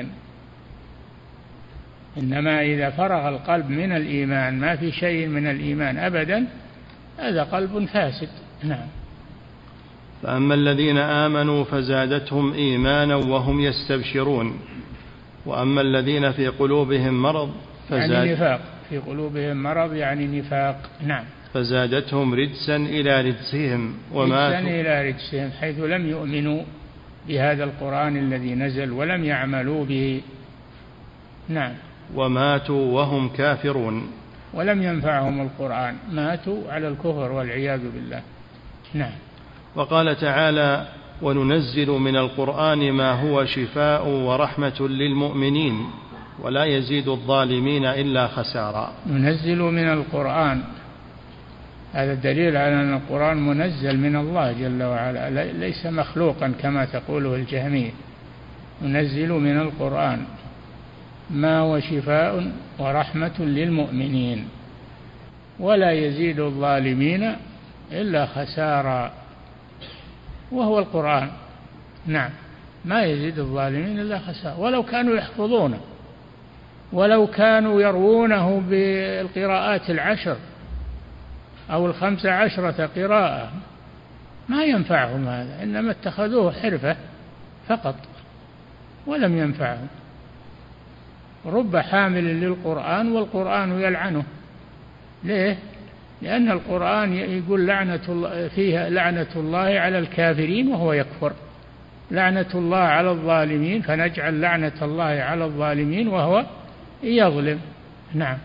إنما إذا فرغ القلب من الإيمان ما في شيء من الإيمان أبدا هذا قلب فاسد. نعم. فأما الذين آمنوا فزادتهم إيمانا وهم يستبشرون. وأما الذين في قلوبهم مرض يعني نفاق، في قلوبهم مرض يعني نفاق. نعم. فزادتهم رجسا إلى رجسهم رجسا إلى رجسهم، حيث لم يؤمنوا بهذا القرآن الذي نزل ولم يعملوا به. نعم. وماتوا وهم كافرون، ولم ينفعهم القرآن، ماتوا على الكفر والعياذ بالله. نعم. وقال تعالى: وننزل من القرآن ما هو شفاء ورحمة للمؤمنين ولا يزيد الظالمين إلا خسارا. ننزل من القرآن، هذا الدليل على أن القرآن منزل من الله جل وعلا، ليس مخلوقا كما تقوله الجهمية. ننزل من القرآن ما هو شفاء ورحمة للمؤمنين ولا يزيد الظالمين إلا خسارا، وهو القرآن. نعم. ما يزيد الظالمين إلا خسارا، ولو كانوا يحفظونه، ولو كانوا يروونه بالقراءات 10 أو 15 قراءة، ما ينفعهم هذا، إنما اتخذوه حرفة فقط ولم ينفعهم. رب حامل للقرآن والقرآن يلعنه. ليه؟ لأن القرآن يقول فيها لعنة الله على الكافرين وهو يكفر، لعنة الله على الظالمين، فنجعل لعنة الله على الظالمين وهو يظلم. نعم.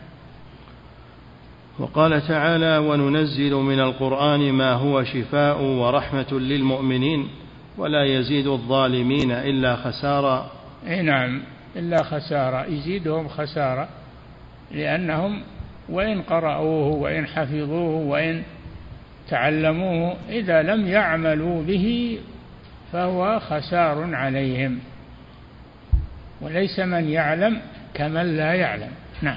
وقال تعالى: وننزل من القرآن ما هو شفاء ورحمة للمؤمنين ولا يزيد الظالمين إلا خسارا. نعم، إلا خسارة، يزيدهم خسارة، لأنهم وإن قرأوه وإن حفظوه وإن تعلموه إذا لم يعملوا به فهو خسار عليهم، وليس من يعلم كمن لا يعلم. نعم.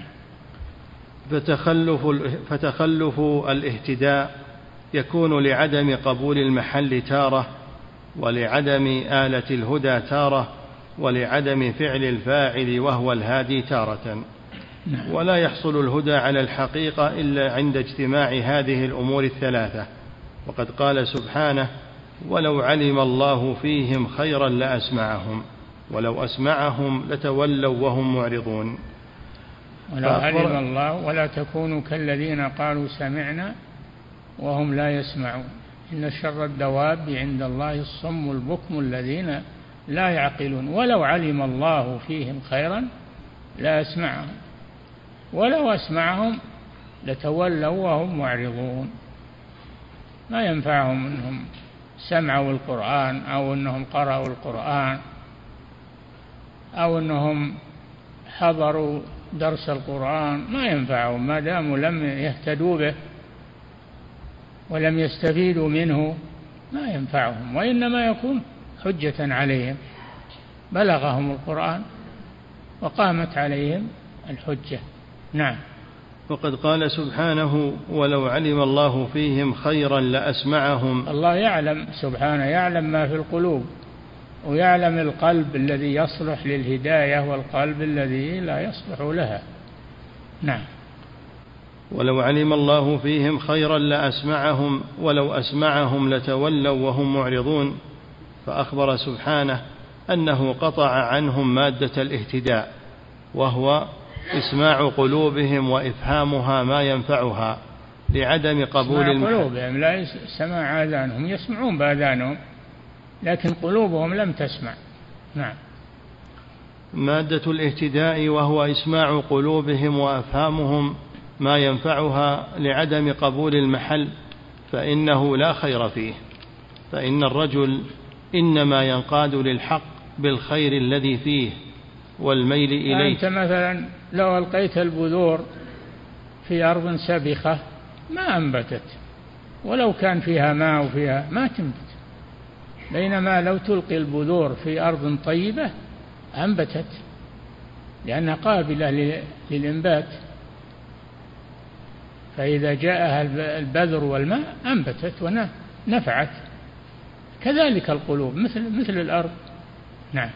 فتخلف الاهتداء يكون لعدم قبول المحل تارة، ولعدم آلة الهدى تارة، ولعدم فعل الفاعل وهو الهادي تارة. ولا يحصل الهدى على الحقيقة إلا عند اجتماع هذه الأمور الثلاثة. وقد قال سبحانه: ولو علم الله فيهم خيرا لأسمعهم ولو أسمعهم لتولوا وهم معرضون. ولو علم الله، ولا تكونوا كالذين قالوا سمعنا وهم لا يسمعون، إن شر الدواب عند الله الصم البكم الذين لا يعقلون. ولو علم الله فيهم خيرا لأسمعهم ولو أسمعهم لتولوا وهم معرضون. ما ينفعهم أنهم سمعوا القرآن أو أنهم قرأوا القرآن أو أنهم حضروا درس القرآن، ما ينفعهم ما داموا لم يهتدوا به ولم يستفيدوا منه، ما ينفعهم، وإنما يكون حجة عليهم، بلغهم القرآن وقامت عليهم الحجة. نعم. وقد قال سبحانه: ولو علم الله فيهم خيرا لأسمعهم. الله يعلم سبحانه، يعلم ما في القلوب، ويعلم القلب الذي يصلح للهداية والقلب الذي لا يصلح لها. نعم. ولو علم الله فيهم خيرا لأسمعهم ولو أسمعهم لتولوا وهم معرضون. فأخبر سبحانه أنه قطع عنهم مادة الاهتداء، وهو إسماع قلوبهم وإفهامها ما ينفعها لعدم قبول قلوبهم، لا سماع آذانهم، يسمعون بآذانهم لكن قلوبهم لم تسمع. نعم. مادة الاهتداء وهو إسماع قلوبهم وأفهامهم ما ينفعها لعدم قبول المحل، فإنه لا خير فيه، فإن الرجل إنما ينقاد للحق بالخير الذي فيه والميل إليه. أنت مثلا لو ألقيت البذور في أرض سبخة ما أنبتت، ولو كان فيها ماء وفيها ما تنبت، بينما لو تلقي البذور في أرض طيبة أنبتت، لأنها قابلة للإنبات، فإذا جاءها البذر والماء أنبتت ونفعت. كذلك القلوب مثل الأرض. نعم.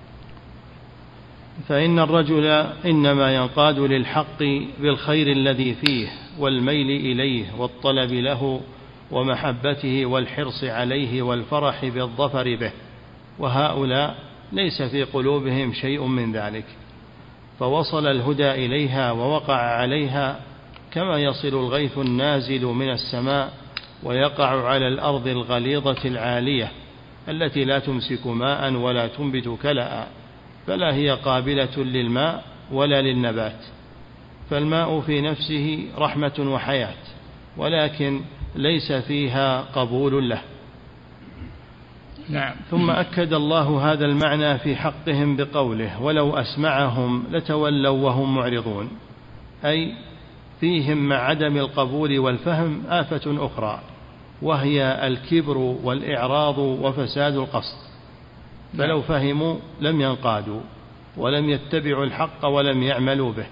فإن الرجل إنما ينقاد للحق بالخير الذي فيه والميل إليه والطلب له ومحبته والحرص عليه والفرح بالظفر به، وهؤلاء ليس في قلوبهم شيء من ذلك. فوصل الهدى إليها ووقع عليها، كما يصل الغيث النازل من السماء ويقع على الأرض الغليظة العالية التي لا تمسك ماء ولا تنبت كلأ، فلا هي قابلة للماء ولا للنبات. فالماء في نفسه رحمة وحياة، ولكن ليس فيها قبول له. نعم. ثم أكد الله هذا المعنى في حقهم بقوله: ولو أسمعهم لتولوا وهم معرضون، أي فيهم مع عدم القبول والفهم آفة أخرى، وهي الكبر والإعراض وفساد القصد، فلو فهموا لم ينقادوا ولم يتبعوا الحق ولم يعملوا به.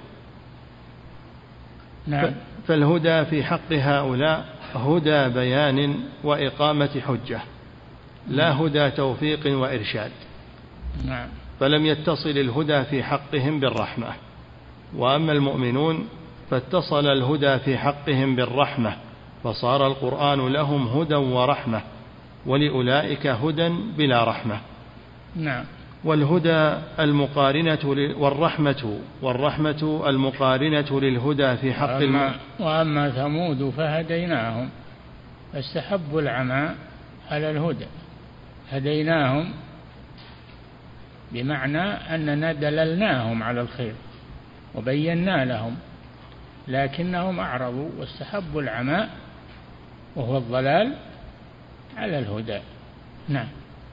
نعم. فالهدى في حق هؤلاء هدى بيان وإقامة حجة، لا هدى توفيق وإرشاد. نعم. فلم يتصل الهدى في حقهم بالرحمة. وأما المؤمنون فاتصل الهدى في حقهم بالرحمة، فصار القرآن لهم هدى ورحمة، ولأولئك هدى بلا رحمة. نعم. والهدى المقارنة والرحمة المقارنة للهدى في حق وأما ثمود فهديناهم فاستحبوا العمى على الهدى. هديناهم بمعنى أننا دللناهم على الخير وبينا لهم، لكنهم أعرضوا واستحبوا العمى وهو الضلال على الهدى. نعم.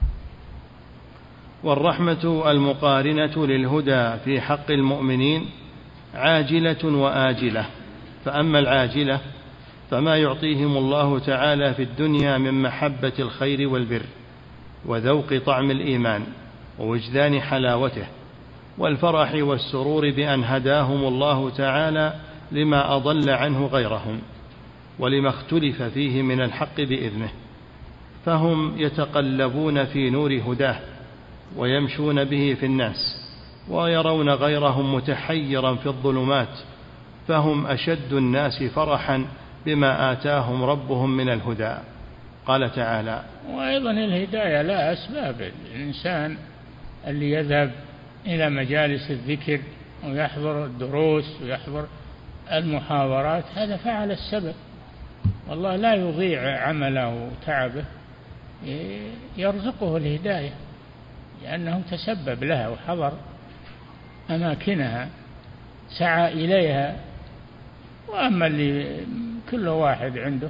والرحمة المقارنة للهدى في حق المؤمنين عاجلة وآجلة. فأما العاجلة فما يعطيهم الله تعالى في الدنيا من محبة الخير والبر وذوق طعم الإيمان ووجدان حلاوته والفرح والسرور بأن هداهم الله تعالى لما أضل عنه غيرهم ولما اختلف فيه من الحق بإذنه، فهم يتقلبون في نور هداه ويمشون به في الناس، ويرون غيرهم متحيرا في الظلمات، فهم أشد الناس فرحا بما آتاهم ربهم من الهدى. قال تعالى: وأيضا الهداية لا أسباب. الإنسان اللي يذهب إلى مجالس الذكر ويحضر الدروس ويحضر المحاضرات هذا فعل السبب، والله لا يضيع عمله وتعبه، يرزقه الهداية لأنه تسبب لها وحضر أماكنها سعى إليها. وأما اللي كل واحد عنده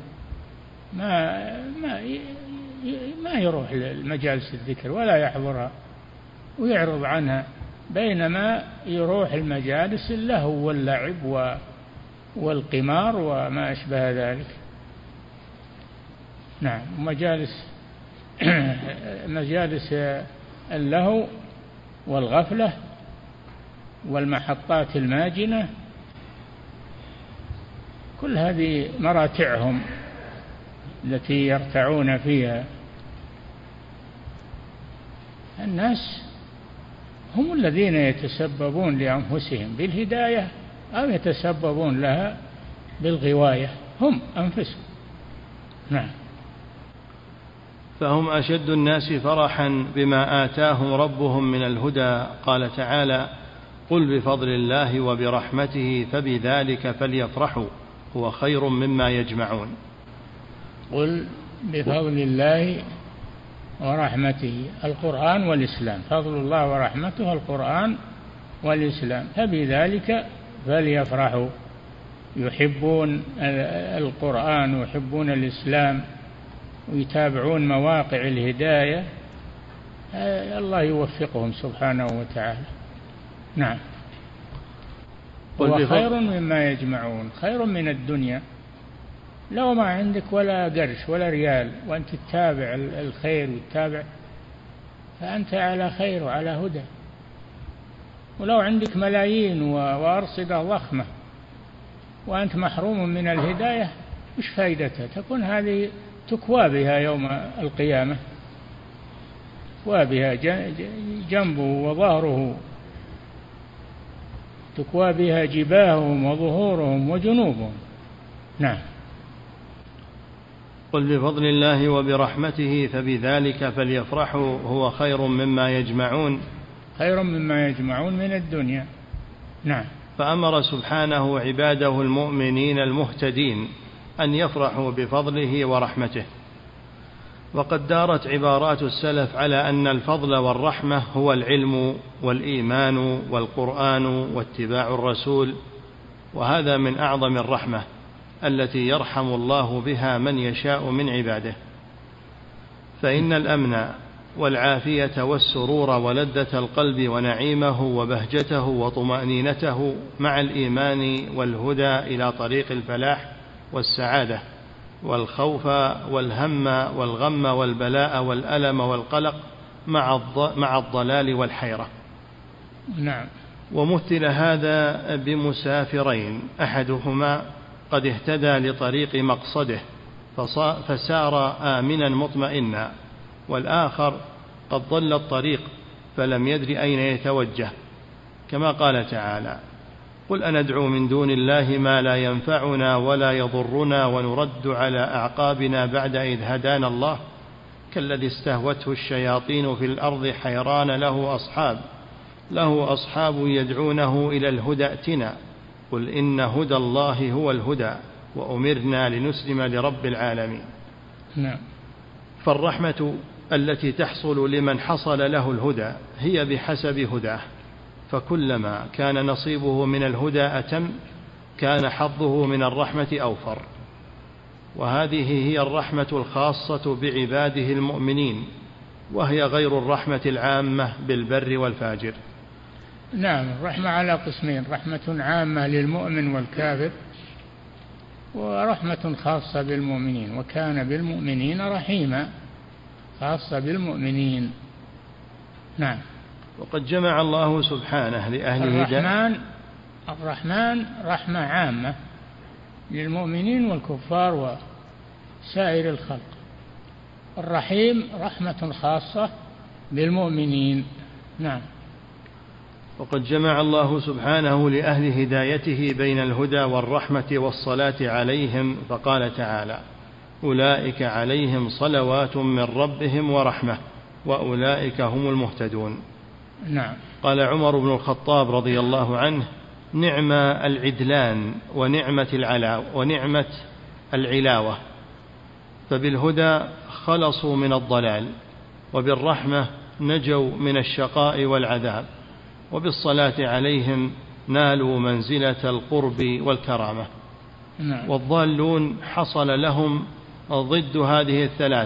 ما يروح لمجالس الذكر ولا يحضرها ويعرض عنها، بينما يروح المجالس اللهو واللعب والقمار وما أشبه ذلك. نعم. مجالس اللهو والغفلة والمحطات الماجنة، كل هذه مراتعهم التي يرتعون فيها. الناس هم الذين يتسببون لأنفسهم بالهداية أو يتسببون لها بالغواية، هم أنفسهم. نعم. فهم أشد الناس فرحا بما آتاهم ربهم من الهدى. قال تعالى: قل بفضل الله وبرحمته فبذلك فليفرحوا هو خير مما يجمعون. قل بفضل الله ورحمته، القرآن والإسلام، فضل الله ورحمته القرآن والإسلام، فبذلك فليفرحوا. يحبون القرآن ويحبون الإسلام ويتابعون مواقع الهداية، الله يوفقهم سبحانه وتعالى. نعم. هو خير مما يجمعون، خير من الدنيا. لو ما عندك ولا قرش ولا ريال وأنت تتابع الخير وتتابع، فأنت على خير وعلى هدى. ولو عندك ملايين وأرصدة ضخمة وأنت محروم من الهداية، مش فائدتها؟ تكون هذه تكوى بها يوم القيامة، تكوى بها جنبه وظهره، تكوى بها جباههم وظهورهم وجنوبهم. نعم. قل بفضل الله وبرحمته فبذلك فليفرحوا هو خير مما يجمعون. خير مما يجمعون من الدنيا. نعم. فأمر سبحانه عباده المؤمنين المهتدين أن يفرحوا بفضله ورحمته. وقد دارت عبارات السلف على أن الفضل والرحمة هو العلم والإيمان والقرآن واتباع الرسول، وهذا من أعظم الرحمة التي يرحم الله بها من يشاء من عباده. فإن الأمن والعافية والسرور ولذة القلب ونعيمه وبهجته وطمأنينته مع الإيمان والهدى إلى طريق الفلاح والسعادة، والخوف والهم والغم والبلاء والألم والقلق مع الضلال والحيرة. نعم. ومثل هذا بمسافرين، أحدهما قد اهتدى لطريق مقصده فسار آمنا مطمئنا، والآخر قد ضل الطريق فلم يدر أين يتوجه، كما قال تعالى: قل أندعو من دون الله ما لا ينفعنا ولا يضرنا ونرد على أعقابنا بعد إذ هدانا الله كالذي استهوته الشياطين في الأرض حيران له أصحاب يدعونه إلى الهدى ائتنا قل إن هدى الله هو الهدى وأمرنا لنسلم لرب العالمين. نعم. فالرحمة التي تحصل لمن حصل له الهدى هي بحسب هداه، فكلما كان نصيبه من الهدى أتم كان حظه من الرحمة أوفر. وهذه هي الرحمة الخاصة بعباده المؤمنين، وهي غير الرحمة العامة بالبر والفاجر. نعم. الرحمة على قسمين: رحمة عامة للمؤمن والكافر، ورحمة خاصة بالمؤمنين، وكان بالمؤمنين رحيما، خاصة بالمؤمنين. نعم. وقد جمع الله سبحانه لأهل الهدى الرحمن رحمة عامة للمؤمنين والكفار وسائر الخلق، الرحيم رحمة خاصة بالمؤمنين. نعم. وقد جمع الله سبحانه لأهل هدايته بين الهدى والرحمة والصلاة عليهم، فقال تعالى: أولئك عليهم صلوات من ربهم ورحمة وأولئك هم المهتدون. نعم. قال عمر بن الخطاب رضي الله عنه: نعم العدلان ونعمة العلاوة، فبالهدى خلصوا من الضلال، وبالرحمة نجوا من الشقاء والعذاب، وبالصلاة عليهم نالوا منزلة القرب والكرامة. نعم. والضالون حصل لهم ضد هذه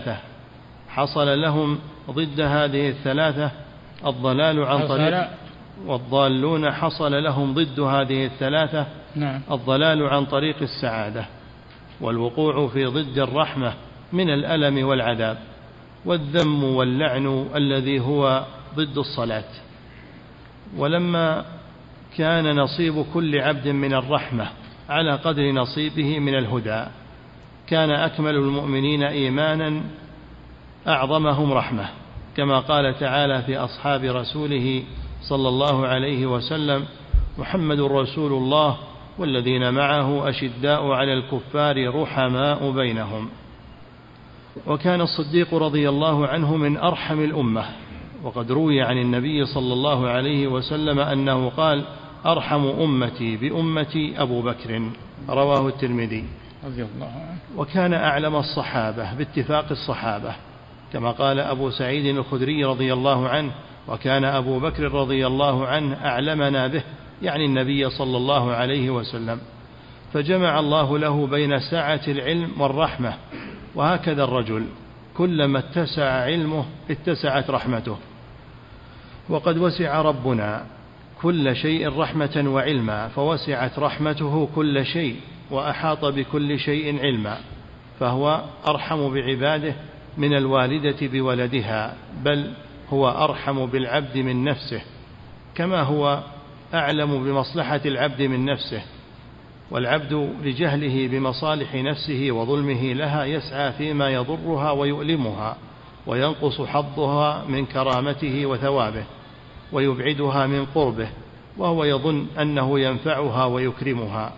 الثلاثة الضلال عن طريق والضالون حصل لهم ضد هذه الثلاثة الضلال عن طريق السعادة، والوقوع في ضد الرحمة من الألم والعذاب، والذم واللعن الذي هو ضد الصلاة. ولما كان نصيب كل عبد من الرحمة على قدر نصيبه من الهدى، كان أكمل المؤمنين إيمانا أعظمهم رحمة، كما قال تعالى في أصحاب رسوله صلى الله عليه وسلم: محمد رسول الله والذين معه أشداء على الكفار رحماء بينهم. وكان الصديق رضي الله عنه من أرحم الأمة، وقد روي عن النبي صلى الله عليه وسلم أنه قال: أرحم أمتي بأمتي أبو بكر، رواه الترمذي رضي الله عنه. وكان أعلم الصحابة باتفاق الصحابة، كما قال أبو سعيد الخدري رضي الله عنه: وكان أبو بكر رضي الله عنه أعلمنا به، يعني النبي صلى الله عليه وسلم. فجمع الله له بين سعة العلم والرحمة. وهكذا الرجل كلما اتسع علمه اتسعت رحمته. وقد وسع ربنا كل شيء رحمة وعلما، فوسعت رحمته كل شيء وأحاط بكل شيء علما، فهو أرحم بعباده من الوالدة بولدها، بل هو أرحم بالعبد من نفسه، كما هو أعلم بمصلحة العبد من نفسه. والعبد لجهله بمصالح نفسه وظلمه لها يسعى فيما يضرها ويؤلمها، وينقص حظها من كرامته وثوابه، ويبعدها من قربه، وهو يظن أنه ينفعها ويكرمها.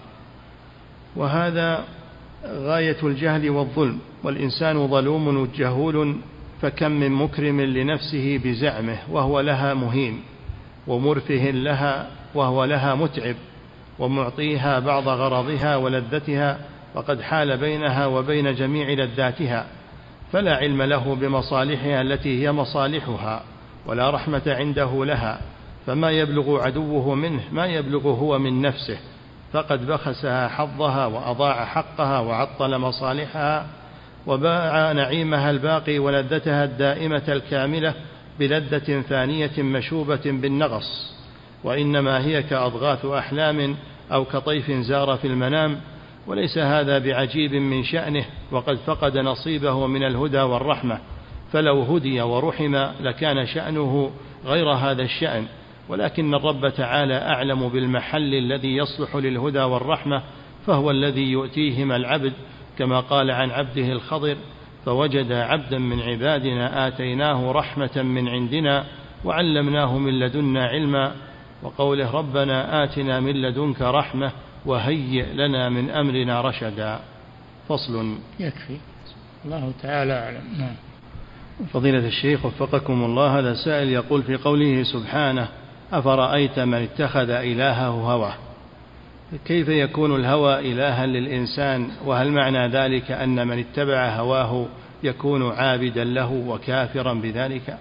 وهذا غاية الجهل والظلم، والإنسان ظلوم جهول، فكم من مكرم لنفسه بزعمه وهو لها مهين، ومرفه لها وهو لها متعب ومعطيها بعض غرضها ولذتها، وقد حال بينها وبين جميع لذاتها، فلا علم له بمصالحها التي هي مصالحها، ولا رحمة عنده لها، فما يبلغ عدوه منه ما يبلغ هو من نفسه، فقد بخسها حظها وأضاع حقها وعطل مصالحها، وباع نعيمها الباقي ولذتها الدائمة الكاملة بلذة ثانية مشوبة بالنغص، وإنما هي كأضغاث أحلام أو كطيف زار في المنام، وليس هذا بعجيب من شأنه، وقد فقد نصيبه من الهدى والرحمة، فلو هدي ورحم لكان شأنه غير هذا الشأن، ولكن الرب تعالى أعلم بالمحل الذي يصلح للهدى والرحمة، فهو الذي يؤتيهما العبد، كما قال عن عبده الخضر: فوجد عبدا من عبادنا آتيناه رحمة من عندنا وعلمناه من لدنا علما، وقوله: ربنا آتنا من لدنك رحمة وهيئ لنا من أمرنا رشدا. فصل. يكفي، الله تعالى أعلم. نعم. فضيلة الشيخ وفقكم الله، هذا سائل يقول في قوله سبحانه: أفرأيت من اتخذ إلهه هواه، كيف يكون الهوى إلها للإنسان؟ وهل معنى ذلك أن من اتبع هواه يكون عابدا له وكافرا بذلك؟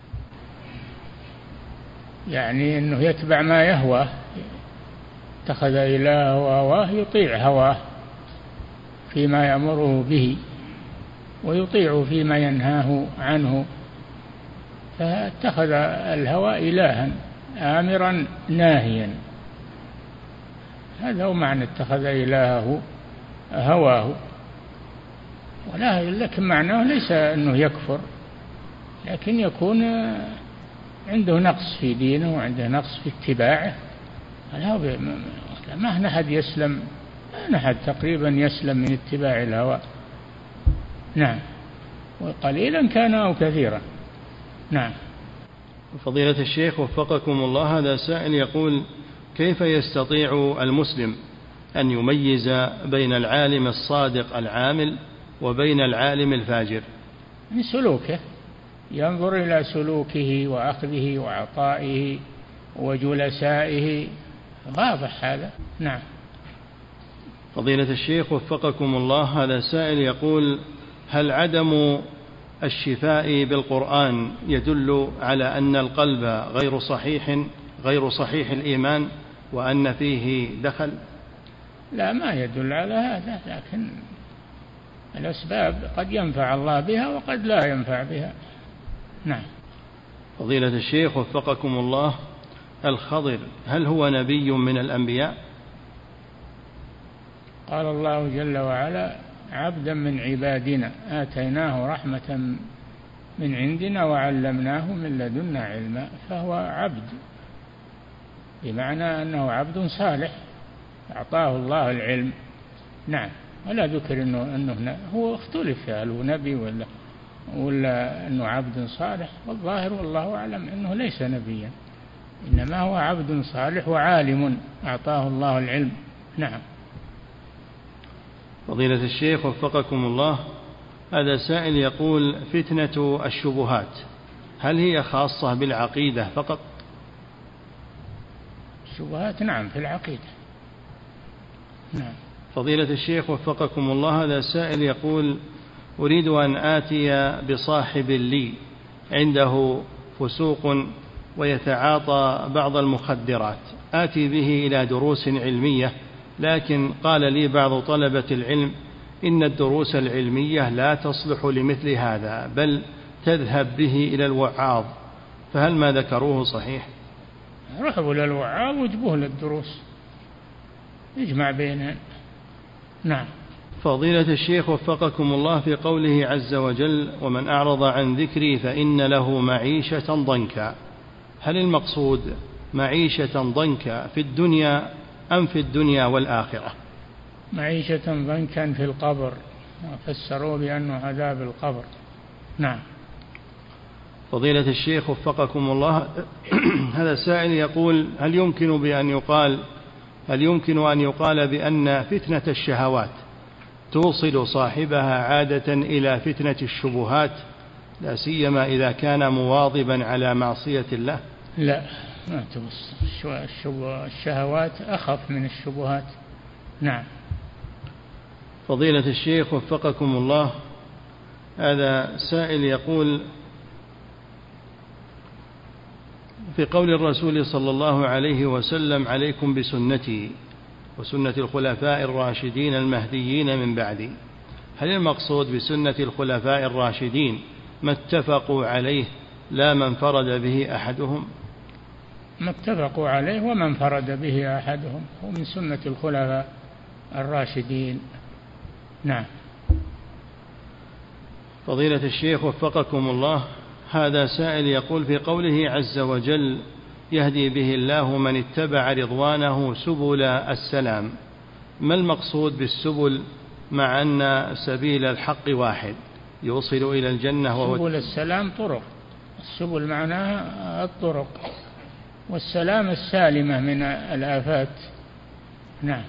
يعني أنه يتبع ما يهوى، اتخذ إلهه هواه، يطيع هواه فيما يأمره به ويطيع فيما ينهاه عنه، فاتخذ الهوى إلها آمرا ناهيا، هذا هو معنى اتخذ إلهه هواه. لكن معناه ليس أنه يكفر، لكن يكون عنده نقص في دينه وعنده نقص في اتباعه. ما أحد يسلم، ما أحد تقريبا يسلم من اتباع الهوى. نعم، وقليلا كان أو كثيرا. نعم. فضيلة الشيخ وفقكم الله، هذا سائل يقول: كيف يستطيع المسلم أن يميز بين العالم الصادق العامل وبين العالم الفاجر؟ من سلوكه، ينظر إلى سلوكه وأخذه وعطائه وجلسائه، واضح هذا. نعم. فضيلة الشيخ وفقكم الله، هذا سائل يقول: هل عدم الشفاء بالقرآن يدل على أن القلب غير صحيح الإيمان وأن فيه دخل؟ لا، ما يدل على هذا، لكن الأسباب قد ينفع الله بها وقد لا ينفع بها. نعم. فضيلة الشيخ وفقكم الله، الخضر هل هو نبي من الأنبياء؟ قال الله جل وعلا: عبدا من عبادنا آتيناه رحمة من عندنا وعلمناه من لدنا علما، فهو عبد، بمعنى أنه عبد صالح أعطاه الله العلم. نعم. ولا ذكر أنه هو اختلف هل هو نبي ولا أنه عبد صالح، والظاهر والله أعلم أنه ليس نبيا، إنما هو عبد صالح وعالم أعطاه الله العلم. نعم. فضيلة الشيخ وفقكم الله، هذا سائل يقول: فتنة الشبهات هل هي خاصة بالعقيدة فقط؟ الشبهات نعم في العقيدة. نعم. فضيلة الشيخ وفقكم الله، هذا سائل يقول: أريد أن آتي بصاحب لي عنده فسوق ويتعاطى بعض المخدرات، آتي به إلى دروس علمية، لكن قال لي بعض طلبة العلم إن الدروس العلمية لا تصلح لمثل هذا، بل تذهب به إلى الوعاظ، فهل ما ذكروه صحيح؟ رحبوا إلى الوعاظ وجبوه للدروس، يجمع بينهم. نعم. فضيلة الشيخ وفقكم الله، في قوله عز وجل: ومن أعرض عن ذكري فإن له معيشة ضنكا، هل المقصود معيشة ضنكا في الدنيا أم في الدنيا والآخرة؟ معيشة ضنكا في القبر، فسروا بأنه عذاب القبر. نعم. فضيلة الشيخ وفقكم الله، هذا سائل يقول: هل يمكن أن يقال بأن فتنة الشهوات توصل صاحبها عادة إلى فتنة الشبهات، لا سيما إذا كان مواظبا على معصية الله؟ لا، ما تبص الشهوات أخف من الشبهات. نعم. فضيلة الشيخ وفقكم الله، هذا سائل يقول: في قول الرسول صلى الله عليه وسلم: عليكم بسنتي وسنة الخلفاء الراشدين المهديين من بعدي، هل المقصود بسنة الخلفاء الراشدين ما اتفقوا عليه لا من فرد به أحدهم؟ ما اتفقوا عليه ومن انفرد به أحدهم، ومن سنة الخلفاء الراشدين. نعم. فضيلة الشيخ وفقكم الله، هذا سائل يقول: في قوله عز وجل: يهدي به الله من اتبع رضوانه سبل السلام، ما المقصود بالسبل مع أن سبيل الحق واحد يوصل إلى الجنة؟ سبل السلام طرق، السبل معناها الطرق، والسلام السالمة من الآفات. نعم.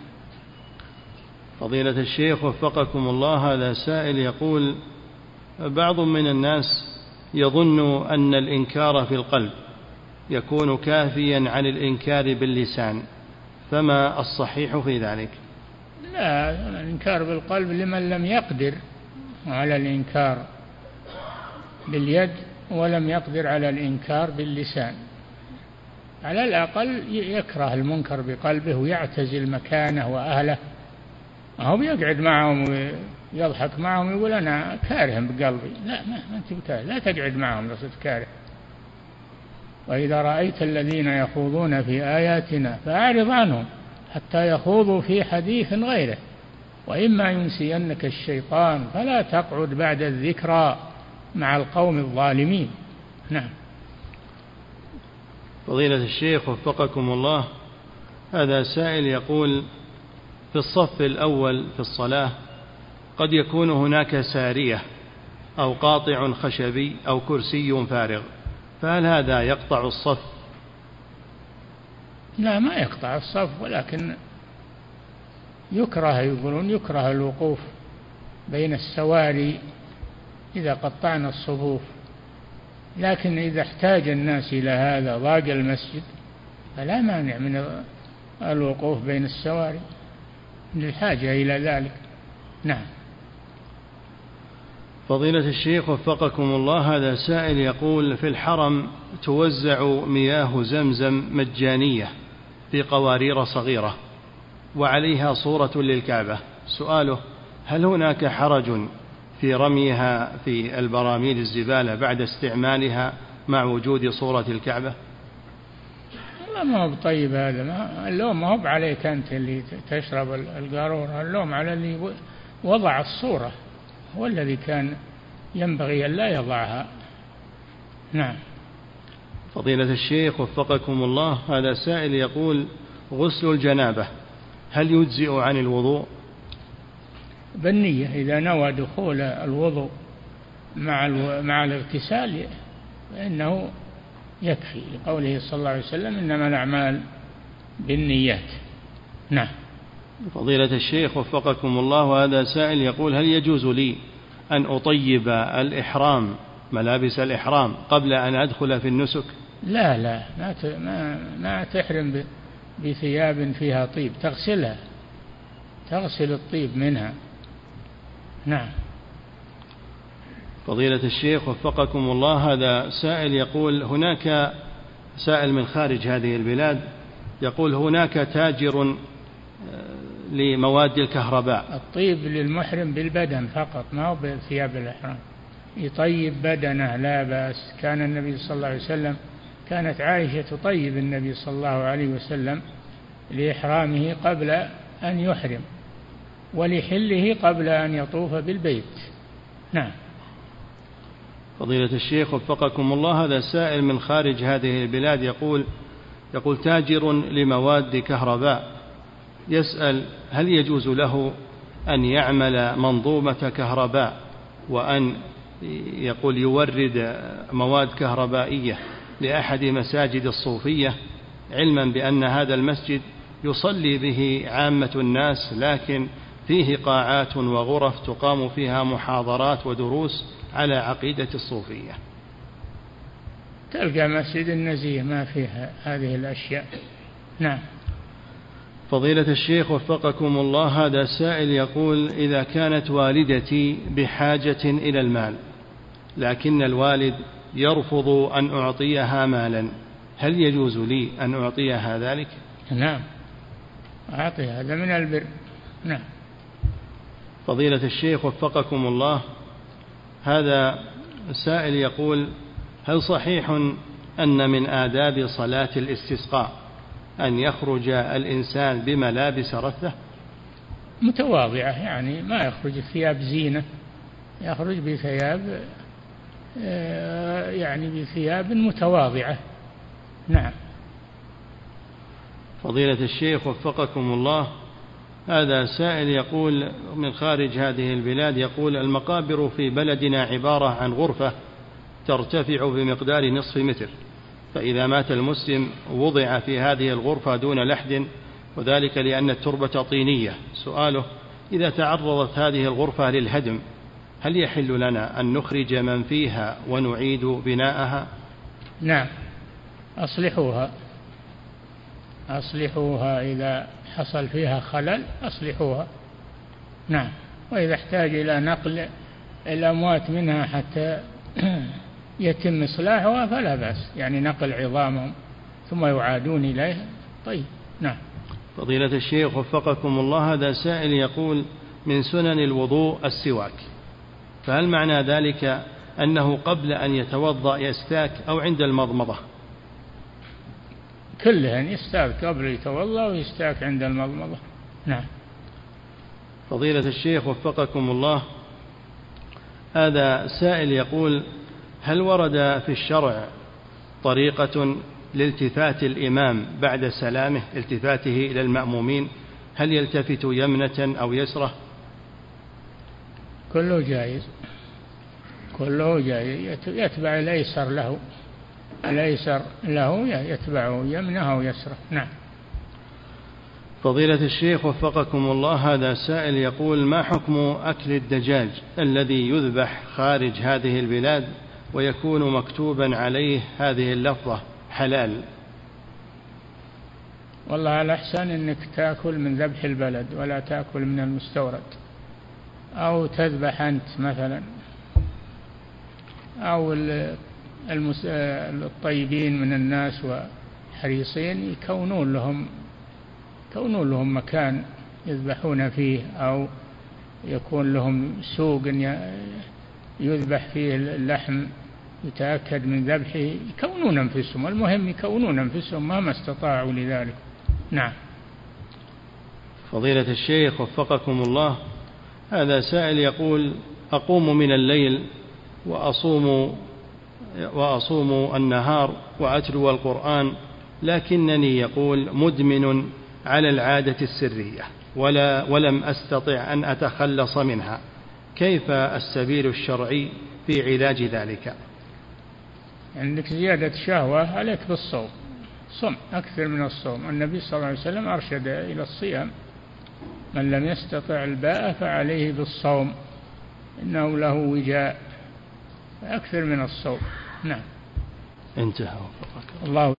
فضيلة الشيخ وفقكم الله، هذا سائل يقول: بعض من الناس يظن أن الإنكار في القلب يكون كافيا عن الإنكار باللسان، فما الصحيح في ذلك؟ لا، الإنكار بالقلب لمن لم يقدر على الإنكار باليد ولم يقدر على الإنكار باللسان. على الأقل يكره المنكر بقلبه ويعتزل مكانه وأهله، هو بيقعد معهم ويضحك معهم ويقول أنا كاره بقلبي. لا، ما أنت بكاره، لا تقعد معهم لو صرت كاره. وإذا رأيت الذين يخوضون في آياتنا فأعرض عنهم حتى يخوضوا في حديث غيره، وإما ينسينك الشيطان فلا تقعد بعد الذكرى مع القوم الظالمين. نعم. فضيلة الشيخ وفقكم الله، هذا سائل يقول: في الصف الأول في الصلاة قد يكون هناك سارية أو قاطع خشبي أو كرسي فارغ، فهل هذا يقطع الصف؟ لا، ما يقطع الصف، ولكن يكره، يقولون يكره الوقوف بين السواري إذا قطعنا الصفوف، لكن إذا احتاج الناس إلى هذا ضاق المسجد فلا مانع من الوقوف بين السواري للحاجة إلى ذلك. نعم. فضيلة الشيخ وفقكم الله، هذا سائل يقول: في الحرم توزع مياه زمزم مجانية في قوارير صغيرة وعليها صورة للكعبة، سؤاله: هل هناك حرج في رميها في البراميل الزبالة بعد استعمالها مع وجود صورة الكعبة؟ ما هو طيب هذا، اللوم ما هو عليك أنت اللي تشرب القارورة، اللوم على اللي وضع الصورة، هو الذي كان ينبغي أن لا يضعها. نعم. فضيلة الشيخ وفقكم الله، هذا سائل يقول: غسل الجنابة هل يجزئ عن الوضوء؟ بالنية، إذا نوى دخول الوضوء مع الاغتسال فإنه يكفي، لقوله صلى الله عليه وسلم: إنما الأعمال بالنيات. نعم. فضيلة الشيخ وفقكم الله، هذا سائل يقول: هل يجوز لي أن أطيب الإحرام، ملابس الإحرام، قبل أن أدخل في النسك؟ لا لا، ما تحرم بثياب فيها طيب، تغسلها، تغسل الطيب منها. نعم. فضيلة الشيخ وفقكم الله، هذا سائل يقول: هناك سائل من خارج هذه البلاد يقول: هناك تاجر لمواد الكهرباء. الطيب للمحرم بالبدن فقط، ما هو بثياب الإحرام، يطيب بدنه لا بأس. كان النبي صلى الله عليه وسلم، كانت عائشة تطيب النبي صلى الله عليه وسلم لإحرامه قبل أن يحرم، ولحله قبل أن يطوف بالبيت. نعم. فضيلة الشيخ وفقكم الله، هذا سائل من خارج هذه البلاد يقول: تاجر لمواد كهرباء يسأل: هل يجوز له أن يعمل منظومة كهرباء وأن يورد مواد كهربائية لأحد مساجد الصوفية، علما بأن هذا المسجد يصلي به عامة الناس، لكن فيه قاعات وغرف تقام فيها محاضرات ودروس على عقيدة الصوفية؟ تلقى مسجد نزيه ما فيها هذه الأشياء. نعم. فضيلة الشيخ وفقكم الله، هذا سائل يقول: إذا كانت والدتي بحاجة إلى المال لكن الوالد يرفض أن أعطيها مالا، هل يجوز لي أن أعطيها ذلك؟ نعم، أعطيها، هذا من البر. نعم. فضيلة الشيخ وفقكم الله، هذا سائل يقول: هل صحيح أن من آداب صلاة الاستسقاء أن يخرج الإنسان بملابس رثة؟ متواضعة، يعني ما يخرج بثياب زينة، يخرج بثياب يعني بثياب متواضعة. نعم. فضيلة الشيخ وفقكم الله، هذا سائل يقول من خارج هذه البلاد، يقول: المقابر في بلدنا عبارة عن غرفة ترتفع بمقدار نصف متر، فإذا مات المسلم وضع في هذه الغرفة دون لحد، وذلك لأن التربة طينية. سؤاله: إذا تعرضت هذه الغرفة للهدم هل يحل لنا أن نخرج من فيها ونعيد بناءها؟ نعم، أصلحوها إذا حصل فيها خلل أصلحوها. نعم. وإذا احتاج إلى نقل الأموات منها حتى يتم إصلاحها فلا بأس، يعني نقل عظامهم ثم يعادون إليها. طيب. نعم. فضيلة الشيخ وفقكم الله، هذا سائل يقول: من سنن الوضوء السواك، فهل معنى ذلك أنه قبل أن يتوضأ يستاك أو عند المضمضة؟ كلهن، يستاك قبل يتوضأ ويستاك عند المضمضة. نعم. فضيلة الشيخ وفقكم الله، هذا سائل يقول: هل ورد في الشرع طريقة لالتفات الإمام بعد سلامه، التفاته إلى المأمومين، هل يلتفت يمنة أو يسرة؟ كله جائز، كله جائز، يتبع الأيسر له يتبعه يمنه أو يسره. نعم. فضيلة الشيخ وفقكم الله، هذا سائل يقول: ما حكم أكل الدجاج الذي يذبح خارج هذه البلاد ويكون مكتوبا عليه هذه اللفظة حلال؟ والله الأحسن أنك تأكل من ذبح البلد ولا تأكل من المستورد، أو تذبح أنت مثلا، أو الطيبين من الناس وحريصين يكونون لهم مكان يذبحون فيه، أو يكون لهم سوق يذبح فيه اللحم يتأكد من ذبحه، يكونون أنفسهم، المهم يكونون أنفسهم مهما استطاعوا لذلك. نعم. فضيلة الشيخ وفقكم الله، هذا سائل يقول: أقوم من الليل وأصوم النهار وأتلو القرآن، لكنني يقول مدمن على العادة السرية ولم أستطع أن أتخلص منها، كيف السبيل الشرعي في علاج ذلك؟ عندك زيادة شهوة، عليك بالصوم، صم أكثر من الصوم. النبي صلى الله عليه وسلم أرشد إلى الصيام: من لم يستطع الباء فعليه بالصوم إنه له وجاء، أكثر من الصوم. نعم. انتهى. الله